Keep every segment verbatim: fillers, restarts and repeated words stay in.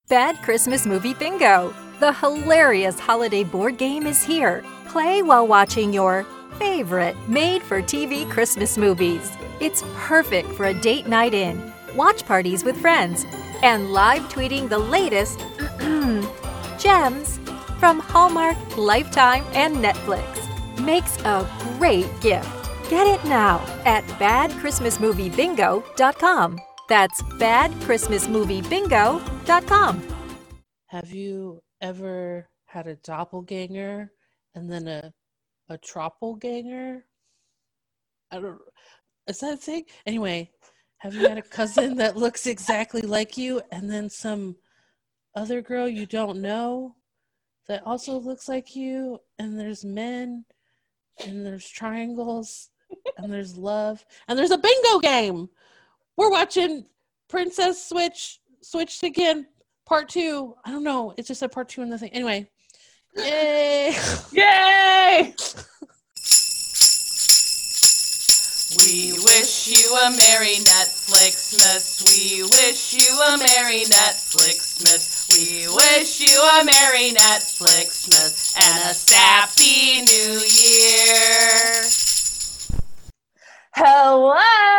Bad Christmas Movie Bingo! The hilarious holiday board game is here. Play while watching your favorite made-for-T V Christmas movies. It's perfect for a date night in, watch parties with friends, and live tweeting the latest gems from Hallmark, Lifetime, and Netflix. Makes a great gift. Get it now at bad christmas movie bingo dot com. That's bad christmas movie bingo dot com. Have you ever had a doppelganger and then a a troppelganger? I don't. Is that a thing? Anyway, have you had a cousin that looks exactly like you and then some other girl you don't know that also looks like you, and there's men and there's triangles and there's love and there's a bingo game? We're watching Princess Switch Switched Again part two. I don't know. It's just a part two in the thing. Anyway. Yay! Yay! We wish you a Merry Netflixmas. We wish you a Merry Netflixmas. We wish you a Merry Netflixmas and a sappy New Year. Hello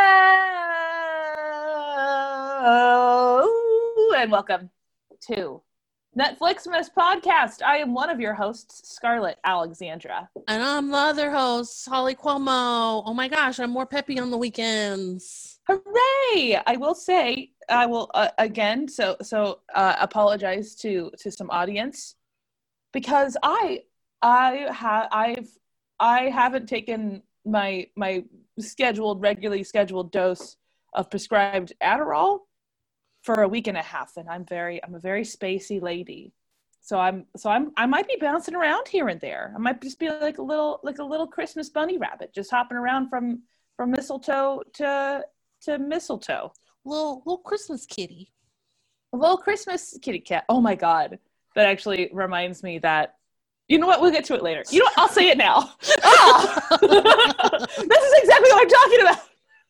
and welcome to Netflixmas Podcast. I am one of your hosts, Scarlett Alexandra. And I'm the other host, Holly Cuomo. Oh my gosh, I'm more peppy on the weekends. Hooray! I will say, I will uh, again. So, so uh, apologize to to some audience because I, I have, I've, I haven't taken my my scheduled, regularly scheduled dose of prescribed Adderall for a week and a half, and I'm very, I'm a very spacey lady. So I'm, so I'm, I might be bouncing around here and there. I might just be like a little, like a little Christmas bunny rabbit, just hopping around from, from mistletoe to, to mistletoe. Little, little Christmas kitty. A little Christmas kitty cat. Oh my God. That actually reminds me that, you know what? We'll get to it later. You know what? I'll say it now. Ah! This is exactly what I'm talking about.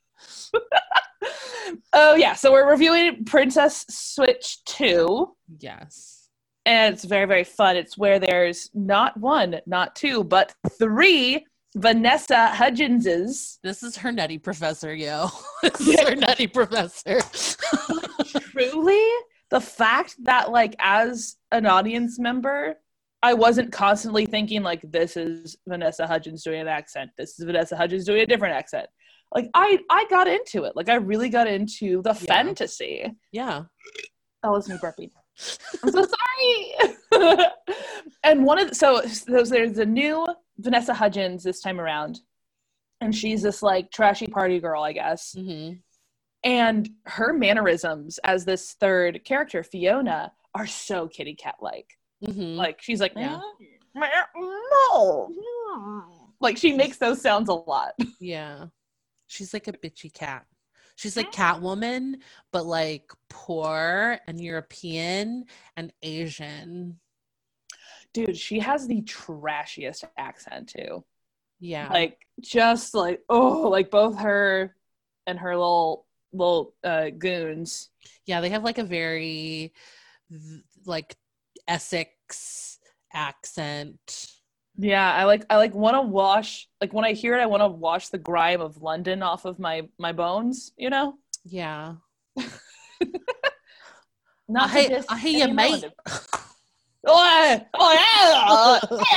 Oh yeah, so we're reviewing Princess Switch two. Yes. And it's very, very fun. It's where there's not one, not two, but three Vanessa Hudgenses. This is her nutty professor, yo. This is her nutty professor. Truly, the fact that, like, as an audience member, I wasn't constantly thinking, like, this is Vanessa Hudgens doing an accent. This is Vanessa Hudgens doing a different accent. Like, I, I got into it. Like, I really got into the Yeah. fantasy. Yeah. That was me burping. I'm so sorry. And one of the, so, so there's a new Vanessa Hudgens this time around. And she's this, like, trashy party girl, I guess. Mm-hmm. And her mannerisms as this third character, Fiona, are so kitty cat-like. Mm-hmm. Like, she's like, Yeah. no. Like, she makes those sounds a lot. Yeah. She's like a bitchy cat. She's like Catwoman, but like poor and European and Asian. Dude, she has the trashiest accent too. Yeah. Like, just like, oh, like both her and her little little uh, goons. Yeah, they have like a very like Essex accent. Yeah, I like I like want to wash, like when I hear it, I want to wash the grime of London off of my my bones, you know? Yeah. Not I hate, to diss I hate you, any mate. London. Oh, oh,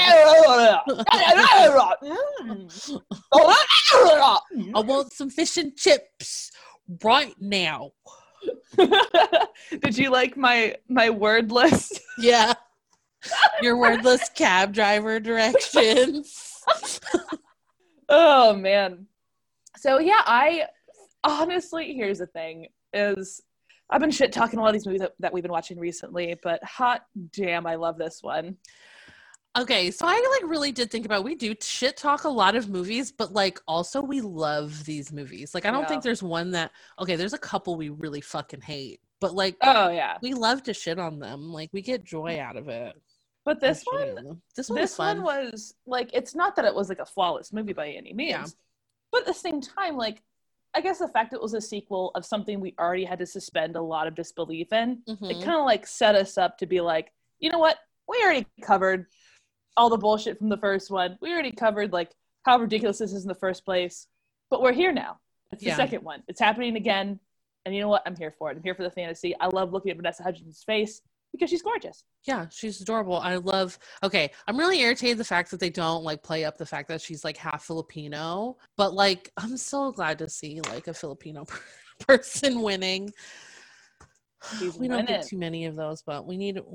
yeah. I want some fish and chips right now. Did you like my my word list? Yeah. Your wordless cab driver directions. Oh man. So yeah, I honestly, here's the thing, is I've been shit talking a lot of these movies that, that we've been watching recently, but hot damn, I love this one. Okay, so I like really did think about, we do shit talk a lot of movies, but like also we love these movies. Like I don't Yeah. think there's one that, okay, there's a couple we really fucking hate, but like Oh yeah. we love to shit on them. Like we get joy out of it. But this I'm shitting one on them. This one this was fun. one was like, it's not that it was like a flawless movie by any means, Yeah. but at the same time, like I guess the fact it was a sequel of something we already had to suspend a lot of disbelief in, Mm-hmm. it kind of like set us up to be like, you know what? We already covered all the bullshit from the first one. We already covered like how ridiculous this is in the first place, but we're here now. It's the Yeah. second one. It's happening again. And you know what? I'm here for it. I'm here for the fantasy. I love looking at Vanessa Hudgens' face because she's gorgeous. Yeah, she's adorable. I love, okay, I'm really irritated the fact that they don't like play up the fact that she's like half Filipino, but like I'm so glad to see like a Filipino person winning. She's We don't winning. get too many of those, but we need,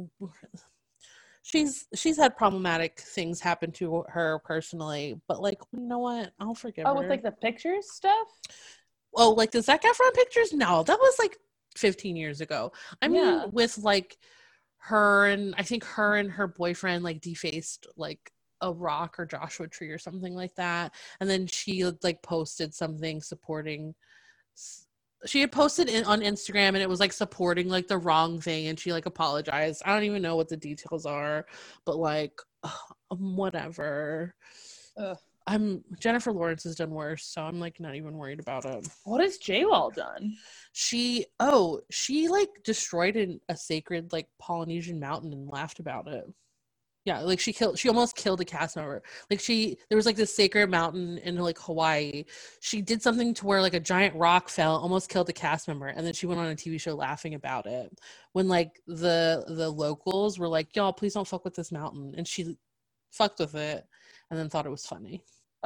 she's she's had problematic things happen to her personally, but like, you know what? I'll forgive Oh, her. with like the pictures stuff? Oh, like the Zac Efron pictures? No, that was like fifteen years ago. I mean, Yeah. with like her and I think her and her boyfriend like defaced like a rock or Joshua Tree or something like that. And then she like posted something supporting, she had posted in, on Instagram and it was like supporting like the wrong thing and she like apologized. I don't even know what the details are, but like, ugh, whatever. Ugh. I'm Jennifer Lawrence has done worse, so I'm like not even worried about it. What has J-Law done? She oh she like destroyed an, a sacred like Polynesian mountain and laughed about it. Yeah, like she killed she almost killed a cast member. Like she there was like this sacred mountain in like Hawaii. She did something to where like a giant rock fell, almost killed a cast member, and then she went on a T V show laughing about it. When like the the locals were like, "Y'all, please don't fuck with this mountain," and she fucked with it, and then thought it was funny.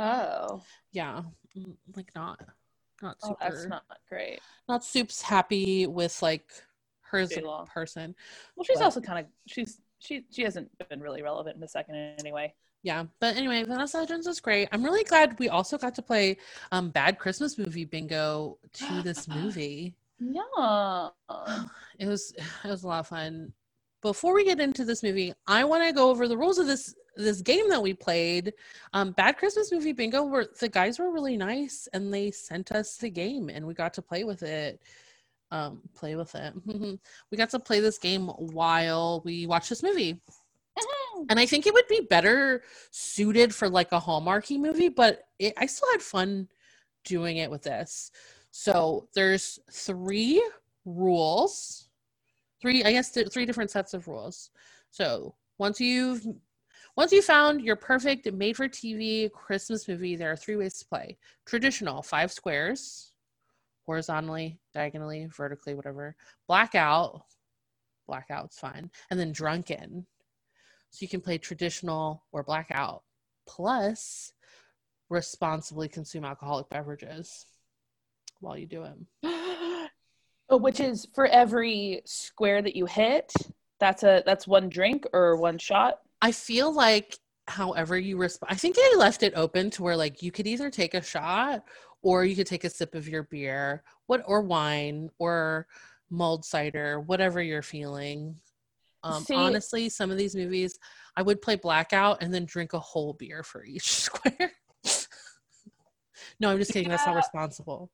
Oh. Yeah, like not not Oh, super. that's not great. Not Soup's happy with like her as a J-Law. person. Well, she's But- also kind of, she's, she, she hasn't been really relevant in the second anyway. Yeah, but anyway, Vanessa Hudgens is great. I'm really glad we also got to play um Bad Christmas Movie bingo to this movie. Yeah. It was it was a lot of fun. Before we get into this movie, I want to go over the rules of this this game that we played. Um, Bad Christmas Movie Bingo. Were the guys were really nice, and they sent us the game, and we got to play with it. Um, play with it. We got to play this game while we watched this movie, and I think it would be better suited for like a Hallmarky movie. But it, I still had fun doing it with this. So there's three rules. Three, I guess, th- three different sets of rules. So once you've once you found your perfect made-for-T V Christmas movie, there are three ways to play. Traditional, five squares, horizontally, diagonally, vertically, whatever. Blackout, blackout's fine, and then drunken. So you can play traditional or blackout, plus responsibly consume alcoholic beverages while you do it. Oh, which is for every square that you hit, that's a that's one drink or one shot. I feel like however you respond, I think they left it open to where like you could either take a shot or you could take a sip of your beer, what or wine or mulled cider, whatever you're feeling. Um, See- honestly, some of these movies, I would play blackout and then drink a whole beer for each square. No, I'm just kidding. That's not Yeah. responsible.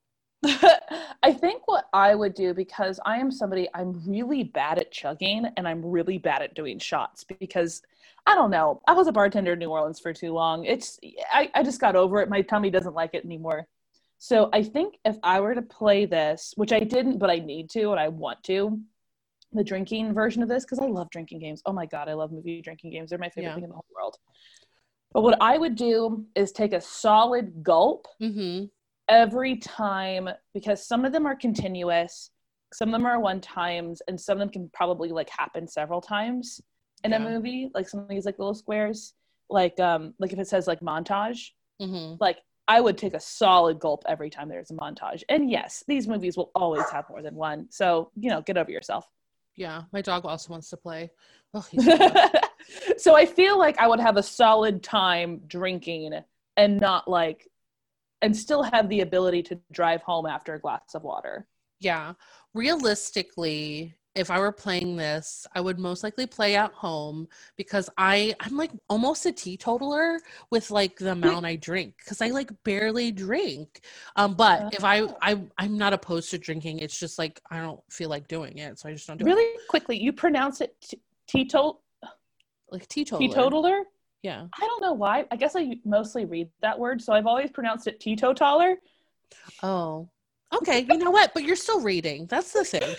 I think what I would do, because I am somebody, I'm really bad at chugging and I'm really bad at doing shots because I don't know. I was a bartender in New Orleans for too long. It's I, I just got over it. My tummy doesn't like it anymore. So I think if I were to play this, which I didn't, but I need to and I want to, the drinking version of this, because I love drinking games. Oh my God, I love movie drinking games. They're my favorite Yeah. thing in the whole world. But what I would do is take a solid gulp Mm-hmm. every time, because some of them are continuous, some of them are one times, and some of them can probably like happen several times in Yeah. a movie, like some of these like little squares, like um like if it says like montage, Mm-hmm. like I would take a solid gulp every time there's a montage. And yes, these movies will always have more than one, so you know, get over yourself. Yeah, my dog also wants to play. Oh, he's so cute. So I feel like I would have a solid time drinking and not like and still have the ability to drive home after a glass of water. Yeah. Realistically, if I were playing this, I would most likely play at home because I, I'm like almost a teetotaler with like the amount I drink because I like barely drink. Um, but if I, I, I'm not opposed to drinking. It's just like I don't feel like doing it, so I just don't do it. Really quickly, you pronounce it t- teetot- Like teetotaler. teetotaler? Yeah. I don't know why. I guess I mostly read that word, so I've always pronounced it teetotaler. Oh, Okay, you know what? But you're still reading. That's the thing.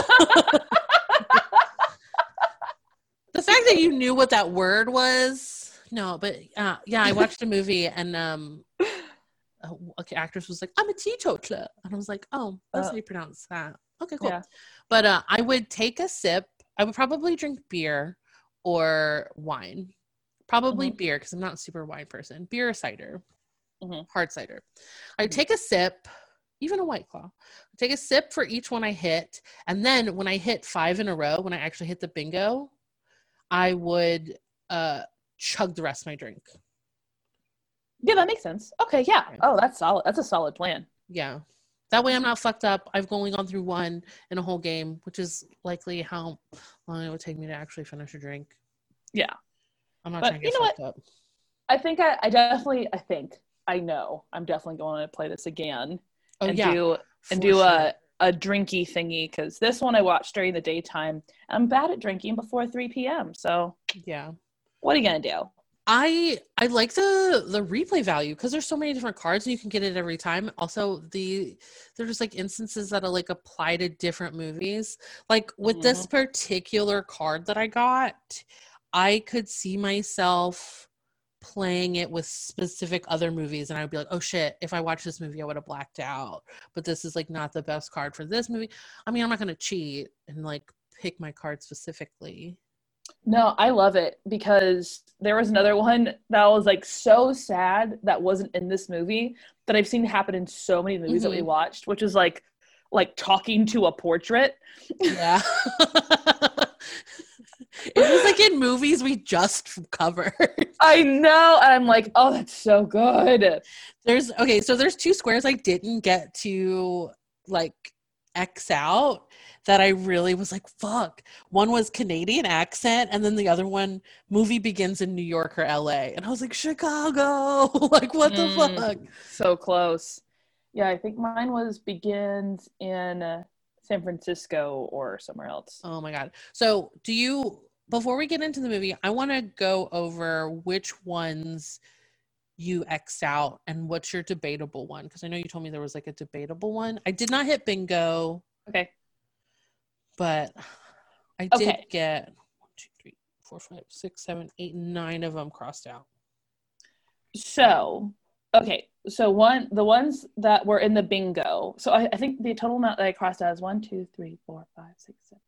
The fact that you knew what that word was, no, but uh, yeah, I watched a movie and um, a, a actress was like, "I'm a teetotaler," and I was like, "Oh, that's Uh, how you pronounce that." Okay, cool. Yeah. But uh, I would take a sip. I would probably drink beer or wine. Probably Mhm. beer because I'm not a super wine person. Beer or cider, Mhm. hard cider. I'd Mhm. take a sip, even a White Claw. I'd take a sip for each one I hit, and then when I hit five in a row, when I actually hit the bingo, I would uh, chug the rest of my drink. Yeah, that makes sense. Okay, yeah. Okay. Oh, that's solid. That's a solid plan. Yeah. That way I'm not fucked up. I've only gone through one in a whole game, which is likely how long it would take me to actually finish a drink. Yeah. I'm not But trying to you get know fucked up. I think I, I definitely, I think, I know, I'm definitely going to play this again Oh, and yeah. do and for do sure. a a drinky thingy because this one I watched during the daytime. I'm bad at drinking before three p.m. So Yeah. what are you gonna do? I I like the the replay value because there's so many different cards and you can get it every time. Also, the there's like instances that'll like apply to different movies. Like with this particular card that I got, I could see myself playing it with specific other movies and I'd be like, oh shit, if I watched this movie I would have blacked out, but this is like not the best card for this movie. I mean, I'm not gonna cheat and like pick my card specifically. No, I love it because there was another one that was like so sad that wasn't in this movie that I've seen happen in so many movies that we Mhm. watched, which is like like talking to a portrait. Yeah. It was like in movies we just covered. I know, and I'm like, oh, that's so good. There's okay, so there's two squares I didn't get to like X out that I really was like, fuck. One was Canadian accent, and then the other one, movie begins in New York or L A. And I was like, Chicago. Like, what the Mm, fuck? So close. Yeah, I think mine was begins in uh, San Francisco or somewhere else. Oh my god. So do you before we get into the movie, I want to go over which ones you X'd out and what's your debatable one, because I know you told me there was like a debatable one. I did not hit bingo, Okay. but I did Okay. get one, two, three, four, five, six, seven, eight, nine of them crossed out. So, okay. So one, the ones that were in the bingo. So I, I think the total amount that I crossed out is one, two, three, four, five, six, seven,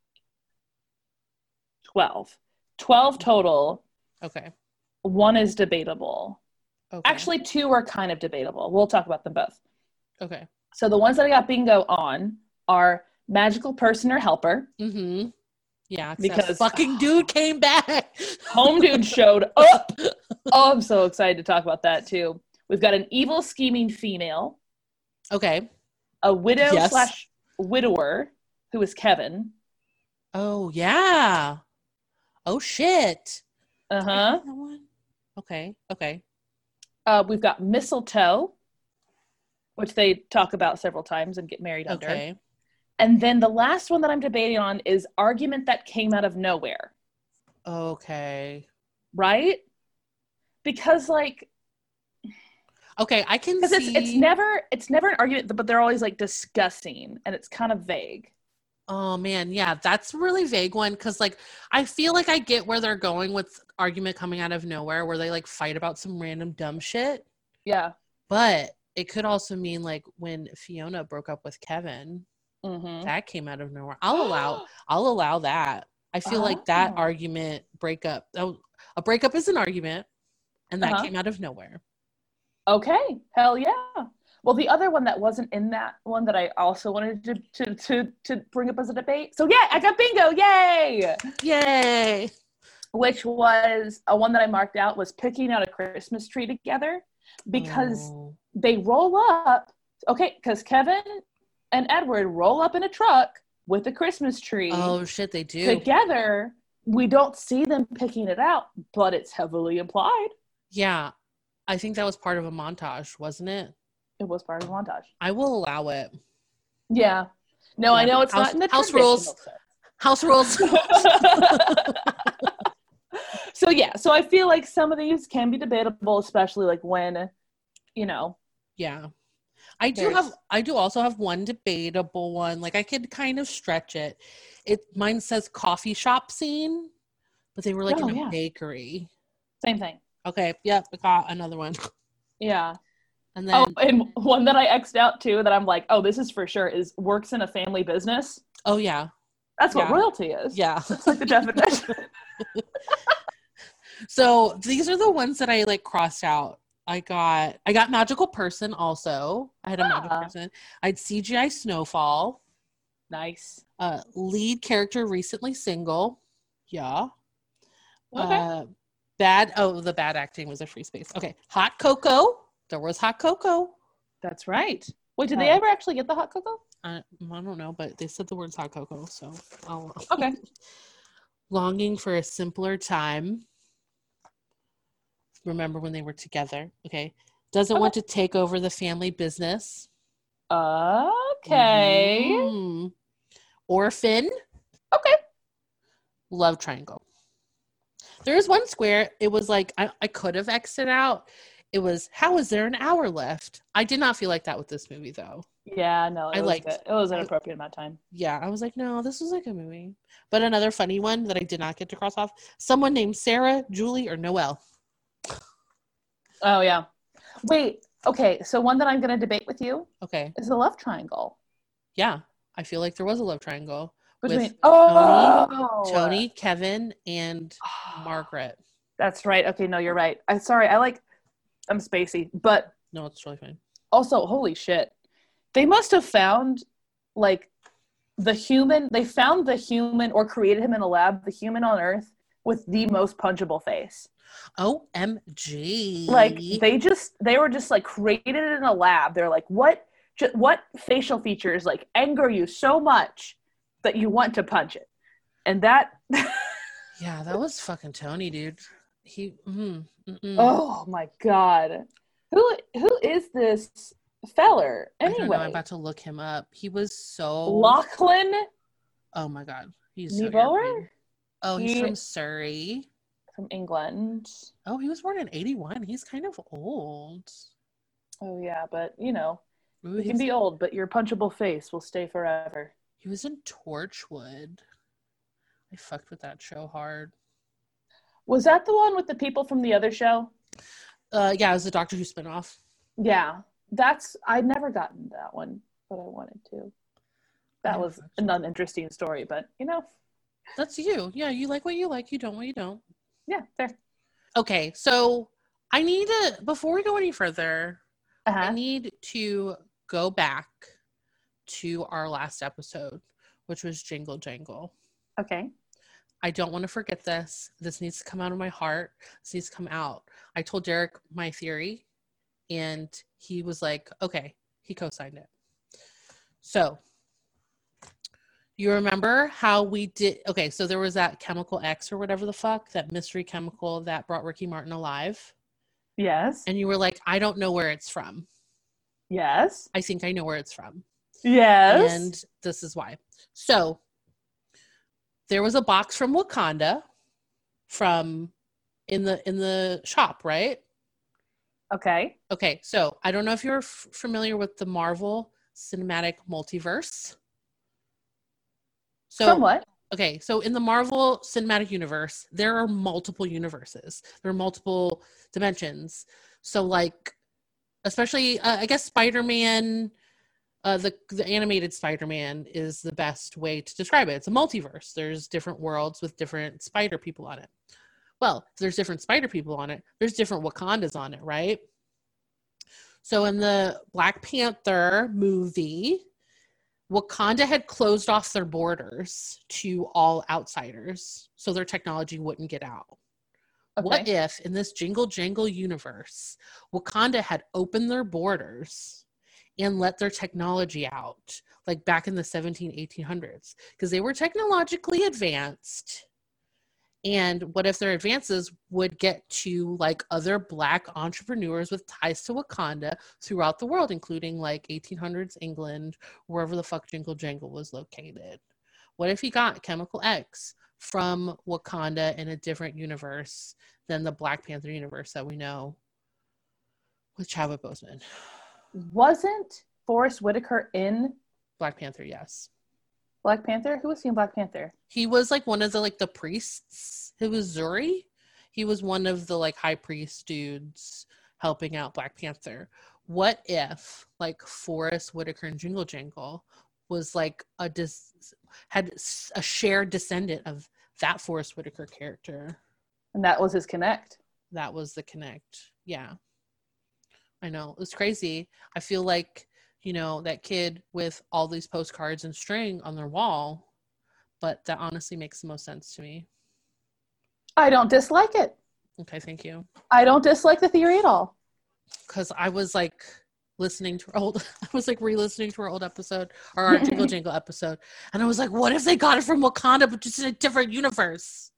twelve. Twelve total. Okay. One is debatable. Okay. Actually, two are kind of debatable. We'll talk about them both. Okay. So the ones that I got bingo on are magical person or helper. Mm-hmm. Yeah, Because- because fucking dude came back. Home dude showed up. Oh, I'm so excited to talk about that too. We've got an evil scheming female, Okay. a widow Yes. slash widower who is Kevin. Oh yeah. Oh shit. Uh huh. That one? Okay. Okay. Uh, we've got mistletoe, which they talk about several times and get married under. Okay. And then the last one that I'm debating on is argument that came out of nowhere. Okay. Right? Because like Okay, I can because see. it's it's never it's never an argument, but they're always like discussing and it's kind of vague. Oh man, yeah, that's a really vague one because like I feel like I get where they're going with argument coming out of nowhere, where they like fight about some random dumb shit. Yeah. But it could also mean like when Fiona broke up with Kevin, Mm-hmm. that came out of nowhere. I'll allow. I'll allow that. I feel like that Oh. argument breakup. Oh, a breakup is an argument, and that Uh-huh. came out of nowhere. Okay. Hell yeah. Well, the other one that wasn't in that one that I also wanted to to to, to bring up as a debate. So yeah, I got bingo. Yay! Yay! Which was a one that I marked out was picking out a Christmas tree together because Oh. they roll up. Okay, because Kevin and Edward roll up in a truck with a Christmas tree Oh shit, they do. together. We don't see them picking it out, but it's heavily implied. Yeah, I think that was part of a montage, wasn't it? It was part of the montage. I will allow it. Yeah. No, I Yeah, know it's house- not in the house traditional rules. House rules. sense. So yeah, so I feel like some of these can be debatable, especially like when, you know, Yeah. I do There's- have I do also have one debatable one. Like I could kind of stretch it. It mine says coffee shop scene, but they were like Oh, in a yeah. bakery. Same thing. Okay, yep, I got another one. Yeah. And then Oh, and one that I X'd out too that I'm like, oh, this is for sure is works in a family business. oh yeah. That's what Yeah. royalty is. Yeah. That's like the definition. So these are the ones that I like crossed out. I got I got magical person also. I had a magical Ah. person. I had C G I snowfall. Nice. Uh lead character recently single. Yeah. Okay. Uh bad oh the bad acting was a free space. Okay. Hot cocoa. There was hot cocoa. That's right. Wait, did they Uh, ever actually get the hot cocoa? I, I don't know, but they said the words hot cocoa, so I'll Okay. longing for a simpler time. Remember when they were together. Okay. Doesn't Okay. want to take over the family business. Okay. Mhm. Orphan. Okay. Love triangle. There is one square. It was like I, I could have exited out. It was how is there an hour left? I did not feel like that with this movie though. Yeah, no, it I was liked- good. It was an I- appropriate amount of time. Yeah, I was like, no, this was like a movie. But another funny one that I did not get to cross off. Someone named Sarah, Julie, or Noelle. Oh yeah. Wait. Okay. So one that I'm going to debate with you Okay. is the love triangle Yeah. I feel like there was a love triangle. between With oh Tony, Kevin, and Margaret. That's right. Okay. No, you're right. I'm sorry. I like. I'm spacey, but No, it's totally fine. also, holy shit, they must have found like the human. They found the human or created him in a lab. The human on Earth with the most punchable face. O M G. Like they just they were just like created in a lab. They're like, what ju- what facial features like anger you so much that you want to punch it, and that Yeah, that was fucking Tony, dude. He. Mm, mm-mm. oh my god, who who is this feller I don't know. I'm anyway? about to look him up. He was so. Lachlan Oh my god, he's so Nieboer irritating. Oh, he's He- from Surrey. from England. Oh, he was born in eighty-one. He's kind of old. Oh yeah, but you know, Ooh, you can he's- be old, but your punchable face will stay forever. He was in Torchwood. I fucked with that show hard. Was that the one with the people from the other show? Uh, yeah, it was a Doctor Who spinoff. Yeah, that's I'd never gotten that one, but I wanted to. That Yeah, was that's- an uninteresting story, but you know, That's you. Yeah, you like what you like. You don't what you don't. yeah, fair. Okay, so I need to, before we go any further, I Uh-huh. need to go back to our last episode, which was Jingle Jangle. Okay. I don't want to forget this. This needs to come out of my heart. This needs to come out. I told Derek my theory, and he was like, okay, he co-signed it. So, you remember how we did, okay, so there was that chemical X or whatever the fuck, that mystery chemical that brought Ricky Martin alive. Yes. And you were like, I don't know where it's from. Yes. I think I know where it's from. Yes. And this is why. So there was a box from Wakanda from in the in the shop, right? okay. Okay, so I don't know if you're f- familiar with the Marvel Cinematic Multiverse. So Somewhat. okay, so in the Marvel Cinematic Universe, there are multiple universes. There are multiple dimensions. So like especially uh, I guess Spider-Man Uh, the the animated Spider-Man is the best way to describe it. It's a multiverse. There's different worlds with different spider people on it. Well, if there's different spider people on it, there's different Wakandas on it, right? So in the Black Panther movie, Wakanda had closed off their borders to all outsiders, so their technology wouldn't get out. Okay. What if in this Jingle Jangle universe, Wakanda had opened their borders and let their technology out, like back in the seventeen, eighteen hundreds, because they were technologically advanced. And what if their advances would get to like other Black entrepreneurs with ties to Wakanda throughout the world, including like eighteen hundreds England, wherever the fuck Jingle Jangle was located? What if he got Chemical X from Wakanda in a different universe than the Black Panther universe that we know with Chadwick Boseman? Wasn't Forrest Whitaker in Black Panther, yes. Black Panther? Who was he in Black Panther? He was like one of the like the priests. It was Zuri. He was one of the like high priest dudes helping out Black Panther. What if like Forrest Whitaker and Jingle Jangle was like a dis- had a shared descendant of that Forrest Whitaker character? And that was his connect. That was the connect. Yeah. I know. It was crazy. I feel like, you know, that kid with all these postcards and string on their wall, but that honestly makes the most sense to me. I don't dislike it. Okay, thank you. I don't dislike the theory at all. Because I was like listening to our old, I was like re-listening to our old episode, or our Jingle Jangle episode, and I was like, what if they got it from Wakanda, but just in a different universe?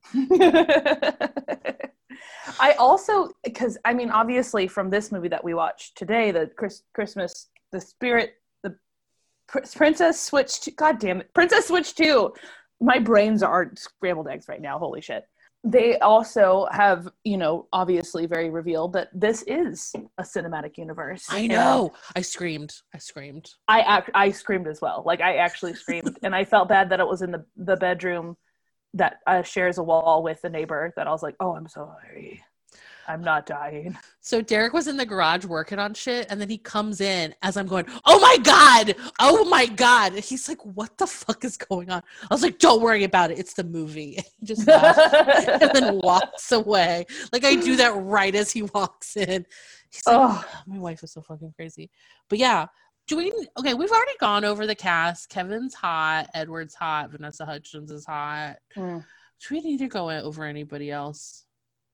I also, because I mean, obviously from this movie that we watched today, the Chris, Christmas, the Spirit, the Pr- Princess Switch two, God damn it, Princess Switch two. My brains are scrambled eggs right now. Holy shit. They also have, you know, obviously very revealed that this is a cinematic universe. I know. I screamed. I screamed. I act, I screamed as well. Like I actually screamed, and I felt bad that it was in the the bedroom that uh, shares a wall with the neighbor. That I was like, oh, I'm sorry, I'm not dying. So Derek was in the garage working on shit, and then he comes in as I'm going, oh my God, oh my God. And he's like, what the fuck is going on? I was like, don't worry about it. It's the movie. And he just laughs and then walks away. Like I do that right as he walks in. He's like, oh, my wife is so fucking crazy. But yeah, do we, okay, we've already gone over the cast. Kevin's hot. Edward's hot. Vanessa Hudgens is hot. Mm. Do we need to go over anybody else?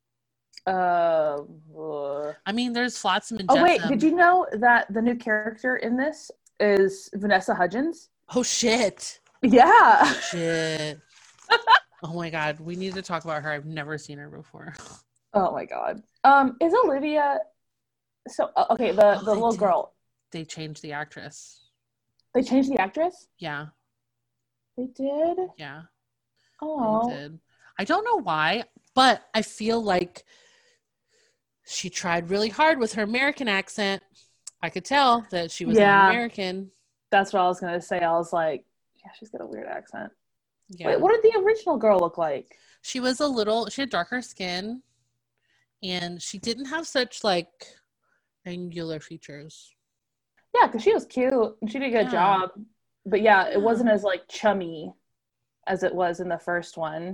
Uh, I mean, there's Flotsam and oh Jetsam. wait, did you know that the new character in this is Vanessa Hudgens? Oh shit! Yeah. Shit. Oh my God, we need to talk about her. I've never seen her before. Oh my God. Um, is Olivia? So uh, okay, the oh, the little did. girl. They changed the actress. They changed the actress? Yeah. They did? Yeah. Oh. They did. I don't know why, but I feel like she tried really hard with her American accent. I could tell that she was yeah. not American. That's what I was going to say. I was like, yeah, she's got a weird accent. Yeah. Wait, what did the original girl look like? She was a little, she had darker skin, and she didn't have such, like, angular features. Yeah, because she was cute, and she did a good yeah. job. But yeah, it wasn't as, like, chummy as it was in the first one.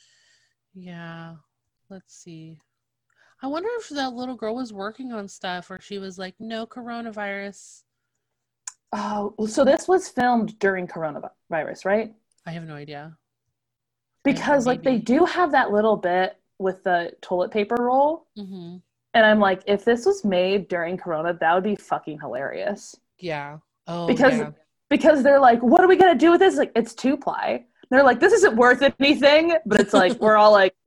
Yeah. Let's see. I wonder if that little girl was working on stuff, or she was like, no coronavirus. Oh, so this was filmed during coronavirus, right? I have no idea. Because, like, they do have that little bit with the toilet paper roll. Mm-hmm. And I'm like, if this was made during Corona, that would be fucking hilarious. Yeah. Oh, because yeah. because they're like, what are we gonna do with this? Like, it's two ply. They're like, this isn't worth anything, but it's like we're all like,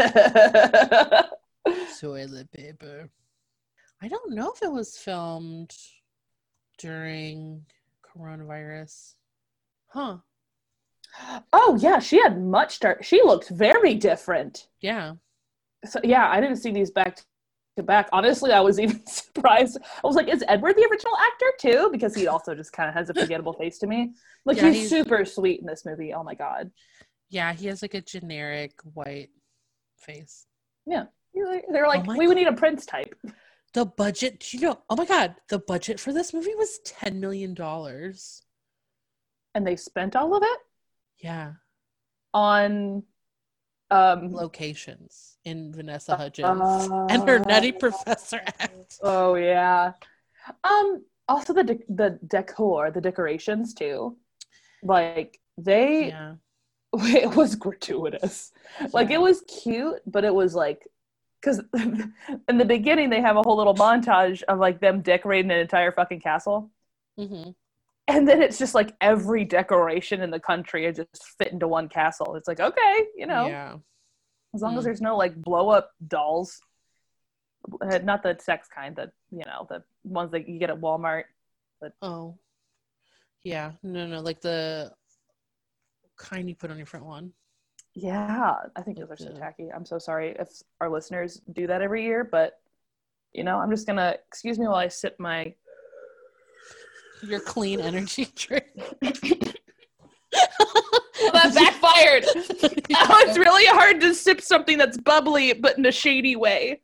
toilet paper. I don't know if it was filmed during coronavirus. Huh. Oh yeah, she had much dark. She looked very different. Yeah. So yeah, I didn't see these back to back. Honestly, I was even surprised. I was like, is Edward the original actor too? Because he also just kind of has a forgettable face to me. Like yeah, he's, he's super sweet in this movie. Oh my God. Yeah, he has like a generic white face. Yeah. They're like, oh we God. would need a Prince type. The budget, do you know, oh my God, the budget for this movie was ten million dollars. And they spent all of it? Yeah. On um locations in Vanessa Hudgens uh, and her Nutty Professor act. Oh yeah. Um also the de- the decor, the decorations too. Like they yeah. it was gratuitous. Yeah. Like it was cute, but it was like because in the beginning they have a whole little montage of like them decorating an entire fucking castle. Mm-hmm. And then it's just like every decoration in the country is just fit into one castle. It's like, okay, you know, yeah. as long mm. as there's no like blow up dolls, not the sex kind, the, you know, the ones that you get at Walmart. But oh, yeah. No, no, like the kind you put on your front lawn. Yeah. I think those are so tacky. I'm so sorry if our listeners do that every year, but, you know, I'm just going to, excuse me while I sip my Your clean energy drink. Well, that backfired. Oh, it's really hard to sip something that's bubbly, but in a shady way.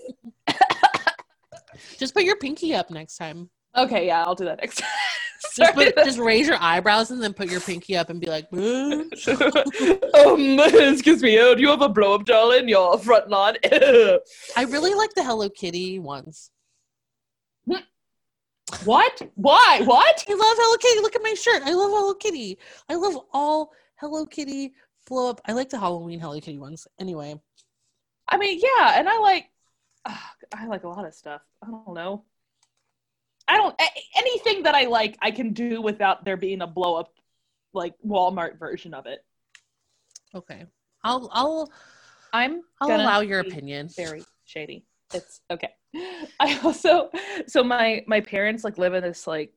Just put your pinky up next time. Okay, yeah, I'll do that next time. Just, put, just raise your eyebrows and then put your pinky up and be like, um, excuse me, oh, do you have a blow-up doll in your front lawn? I really like the Hello Kitty ones. What? Why? What? I love Hello Kitty. Look at my shirt. I love Hello Kitty. I love all Hello Kitty blow up. I like the Halloween Hello Kitty ones. Anyway. I mean, yeah, and I like, uh, I like a lot of stuff. I don't know. I don't, a- anything that I like, I can do without there being a blow up, like, Walmart version of it. Okay. I'll, I'll, I'm I'll gonna allow your be opinion. Very shady. It's okay. I also, so my, my parents, like, live in this, like,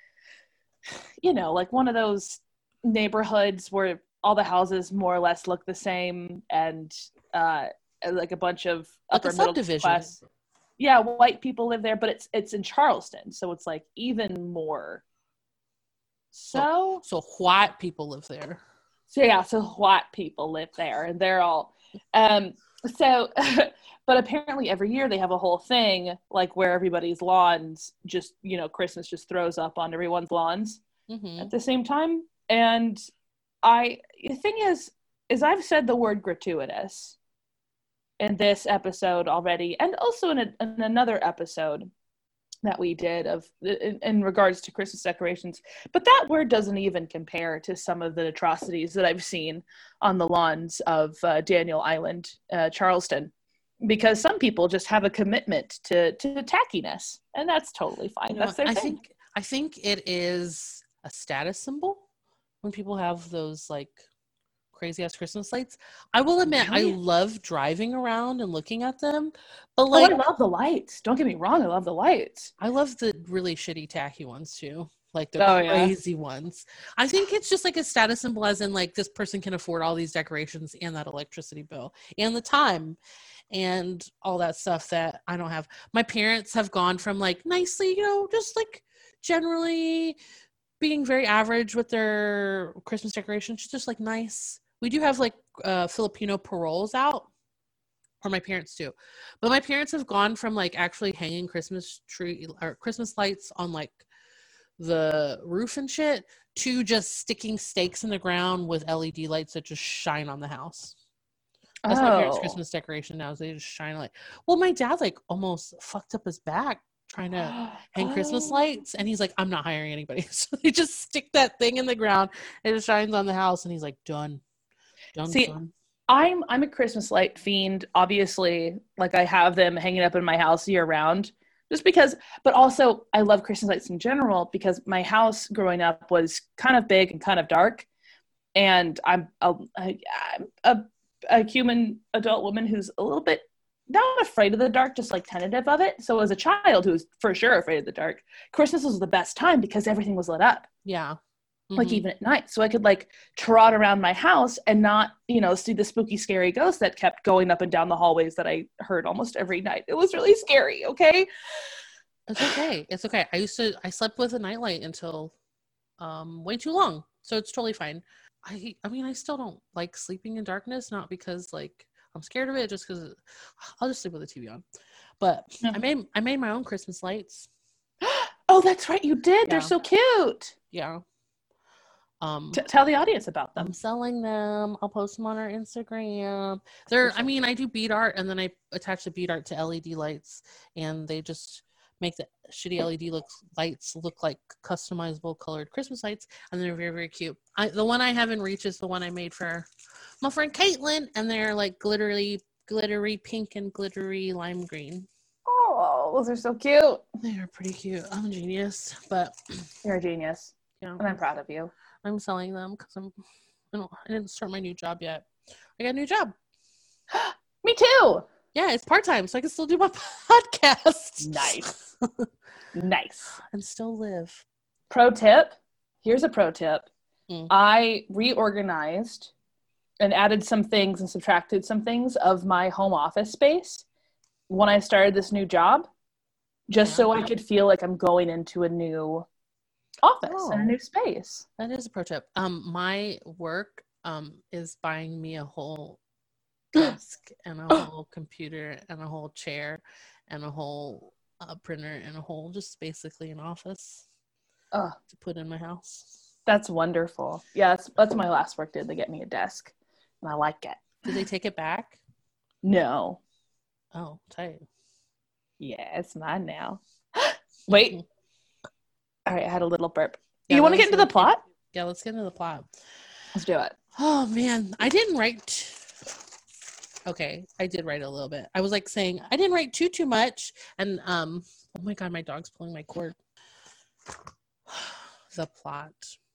you know, like one of those neighborhoods where all the houses more or less look the same, and, uh, like a bunch of Like upper a middle subdivision. class. Yeah, white people live there, but it's it's in Charleston, so it's like even more. So, So white people live there. so yeah, so white people live there, and they're all, um, so, but apparently every year they have a whole thing like where everybody's lawns just, you know, Christmas just throws up on everyone's lawns Mm-hmm. at the same time, and I the thing is, is I've said the word gratuitous in this episode already, and also in, a, in another episode that we did of in, in regards to Christmas decorations, but that word doesn't even compare to some of the atrocities that I've seen on the lawns of uh, Daniel Island, uh, Charleston, because some people just have a commitment to to tackiness, and that's totally fine. You know, That's their I thing. think I think it is a status symbol when people have those like crazy ass Christmas lights. I will admit, Really? I love driving around and looking at them, but Oh, like I love the lights. Don't get me wrong, I love the lights. I love the really shitty tacky ones too, like the Oh, yeah. crazy ones. I think it's just like a status symbol, as in like this person can afford all these decorations and that electricity bill and the time and all that stuff that I don't have. My parents have gone from like nicely, you know, just like generally being very average with their Christmas decorations, just like nice. We do have like uh, Filipino paroles out, or my parents do, but my parents have gone from like actually hanging Christmas tree or Christmas lights on like the roof and shit to just sticking stakes in the ground with L E D lights that just shine on the house. That's my parents' Oh. Christmas decoration now. Is they just shine a light. Well, my dad like almost fucked up his back trying to hang Christmas Oh. lights, and he's like, I'm not hiring anybody. So they just stick that thing in the ground and it shines on the house, and he's like, done. Done, See, son. I'm I'm a Christmas light fiend. Obviously, like I have them hanging up in my house year round, just because. But also, I love Christmas lights in general because my house growing up was kind of big and kind of dark, and I'm a, I, I'm a a human adult woman who's a little bit not afraid of the dark, just like tentative of it. So as a child who was for sure afraid of the dark, Christmas was the best time because everything was lit up. Yeah. Like Mhm. even at night, so I could like trot around my house and not, you know, see the spooky scary ghost that kept going up and down the hallways that I heard almost every night. It was really scary. Okay. It's okay. It's okay. I used to, I slept with a nightlight until um, way too long. So it's totally fine. I, I mean, I still don't like sleeping in darkness, not because like I'm scared of it, just because I'll just sleep with the T V on. But Yeah. I made, I made my own Christmas lights. Oh, that's right, you did. Yeah. They're so cute. Yeah. Um, T- tell the audience about them. I'm selling them. I'll post them on our Instagram. They're, I mean, I do bead art, and then I attach the bead art to L E D lights, and they just make the shitty L E D looks lights look like customizable colored Christmas lights, and they're very, very cute. I, the one I have in reach is the one I made for my friend Caitlin, and they're like glittery, glittery pink and glittery lime green. Oh, those are so cute. They're pretty cute. I'm a genius, but You're a genius, you know, and I'm proud of you. I'm selling them because I'm. I don't. I didn't start my new job yet. I got a new job. Me too. Yeah, it's part time, so I can still do my podcast. Nice. Nice. And still live. Pro tip. Here's a pro tip. Mm. I reorganized and added some things and subtracted some things of my home office space when I started this new job, just so I could feel like I'm going into a new office Oh. and a new space. That is a pro tip. Um, my work um is buying me a whole desk and a whole computer and a whole chair and a whole uh, printer and a whole just basically an office Oh, to put in my house. that's wonderful. Yeah, that's, that's my last work did. They get me a desk, and I like it. Did they take it back? No. Oh, tight. Yeah, it's mine now. Wait. All right, I had a little burp. Yeah, you want to that get was into the really plot? Yeah, let's get into the plot. Let's do it. Oh man, I didn't write. Okay, I did write a little bit. I was like saying I didn't write too too much, and um, oh my god, my dog's pulling my cord. The plot.